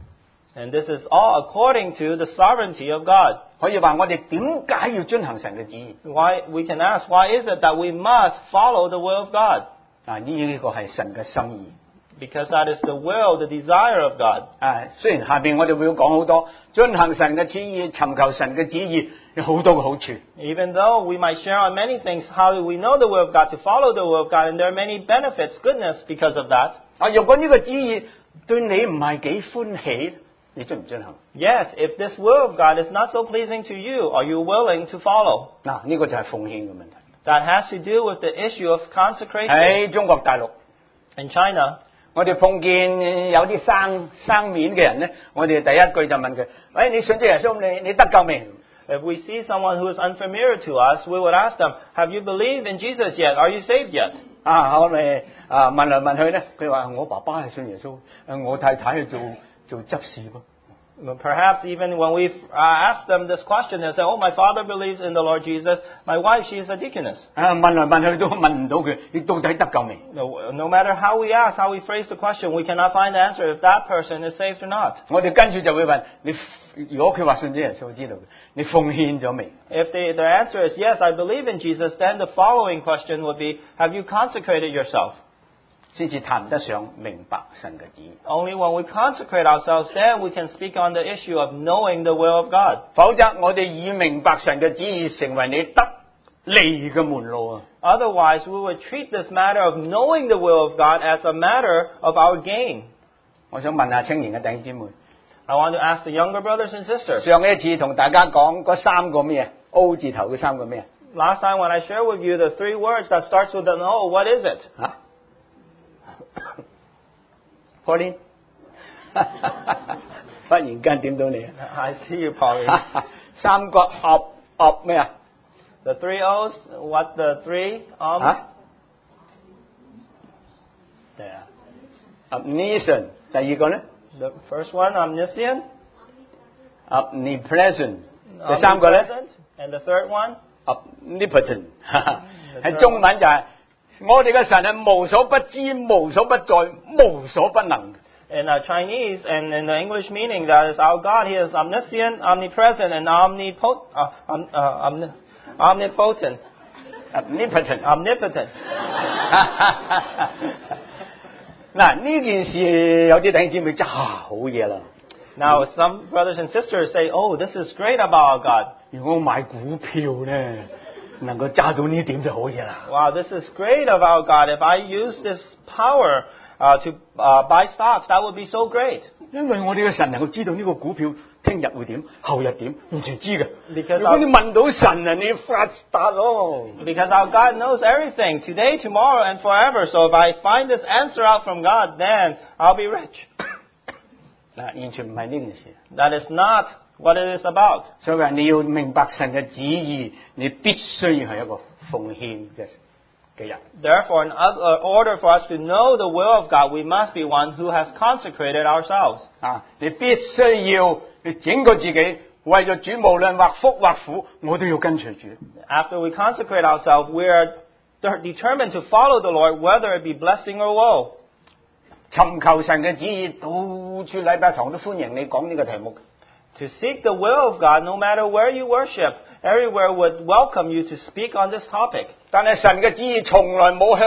And this is all according to the sovereignty of God. 可以話我哋點解要遵行神嘅旨意？ Why, we can ask, why is it that we must follow the will of God? 啊，呢個係神嘅心意。 Because that is the will, the desire of God. 啊，雖然下邊我哋會講好多遵行神嘅旨意、尋求神嘅旨意有好多嘅好處。 Even though we might share on many things, how do we know the will of God, to follow the will of God, and there are many benefits, goodness because of that. 啊，如果呢個旨意對你唔係幾歡喜，你遵唔遵行？ Yes, if this will of God is not so pleasing to you, are you willing to follow? 嗱，呢個就係奉獻嘅問題。 That has to do with the issue of consecration. 喺中國大陸， In China, 我哋碰見有啲生生面嘅人咧，我哋第一句就問佢：喂，你信咗耶穌，你你得救未？ If we see someone who is unfamiliar to us, we would ask them, have you believed in Jesus yet? Are you saved yet? 啊，我咪啊問嚟問去咧，佢話我爸爸係信耶穌，誒我太太係做做執事噃。 Perhaps even when we uh, ask them this question, they say, oh, my father believes in the Lord Jesus. My wife, she is a deaconess. 啊，問嚟問去都問唔到佢，你到底得救未？ No, no matter how we ask, how we phrase the question, we cannot find the answer if that person is saved or not. 我哋跟住就會問你，如果佢話信咗耶穌，知道你奉獻咗未？ If they, their answer is yes, I believe in Jesus, then the following question would be, have you consecrated yourself? 先至談得上明白神嘅旨意。 Only when we consecrate ourselves, then we can speak on the issue of knowing the will of God. 否則我哋以明白神嘅旨意成為你得利嘅門路啊！ Otherwise, we would treat this matter of knowing the will of God as a matter of our gain. 我想問下青年嘅弟兄姊妹， I want to ask the younger brothers and sisters. 上一次同大家講嗰三個咩 O 字頭嘅三個咩 Last time when I shared with you the three words that starts with an O, what is it? 啊 Pauline 忽然間點到你啊！ I see you, Pauline. 三個噏噏咩啊？ The three O's, what the three? Um, 啊？係啊 ，omniscient， 第二個咧 The first one, omniscient. ，omnipresent， 第三個咧 Omnipresent. And the third one? omnipotent， 喺中文就係、是、我哋嘅神係無所不知、無所不在、無所不能。 In uh, Chinese and in the English meaning, that is our God. He is omniscient, omnipresent, and omnipotent. Uh, um, uh, omni- omnipotent. omnipotent。 Omnipotent. 嗱呢件事有啲弟兄姊妹真係好嘢啦。 Now, some brothers and sisters say, oh, this is great about our God. 如果我買股票咧，能夠揸到呢點就好嘢啦。 Wow, this is great of our God. If I use this power uh, to uh, buy stocks, that would be so great. 因為我哋嘅神能夠知道呢個股票聽日會點，後日點，完全知嘅。 Because 如果你問到神啊，你發達咯。 Because our God knows everything, today, tomorrow, and forever. So if I find this answer out from God, then I'll be rich. 嗱，完全唔係呢件事。 That is not what it is about. 所以話你要明白神嘅旨意，你必須要係一個奉獻嘅嘅人。 Therefore, in other- order for us to know the will of God, we must be one who has consecrated ourselves. 啊，你必須要你整個自己為咗主，無論或福或苦，我都要跟隨主。 After we consecrate ourselves, we are de- determined to follow the Lord, whether it be blessing or woe. 尋求神嘅旨意，到處禮拜堂都歡迎你講呢個題目。 To seek the will of God, no matter where you worship, everywhere would welcome you to speak on this topic. 但係神嘅旨意從來冇向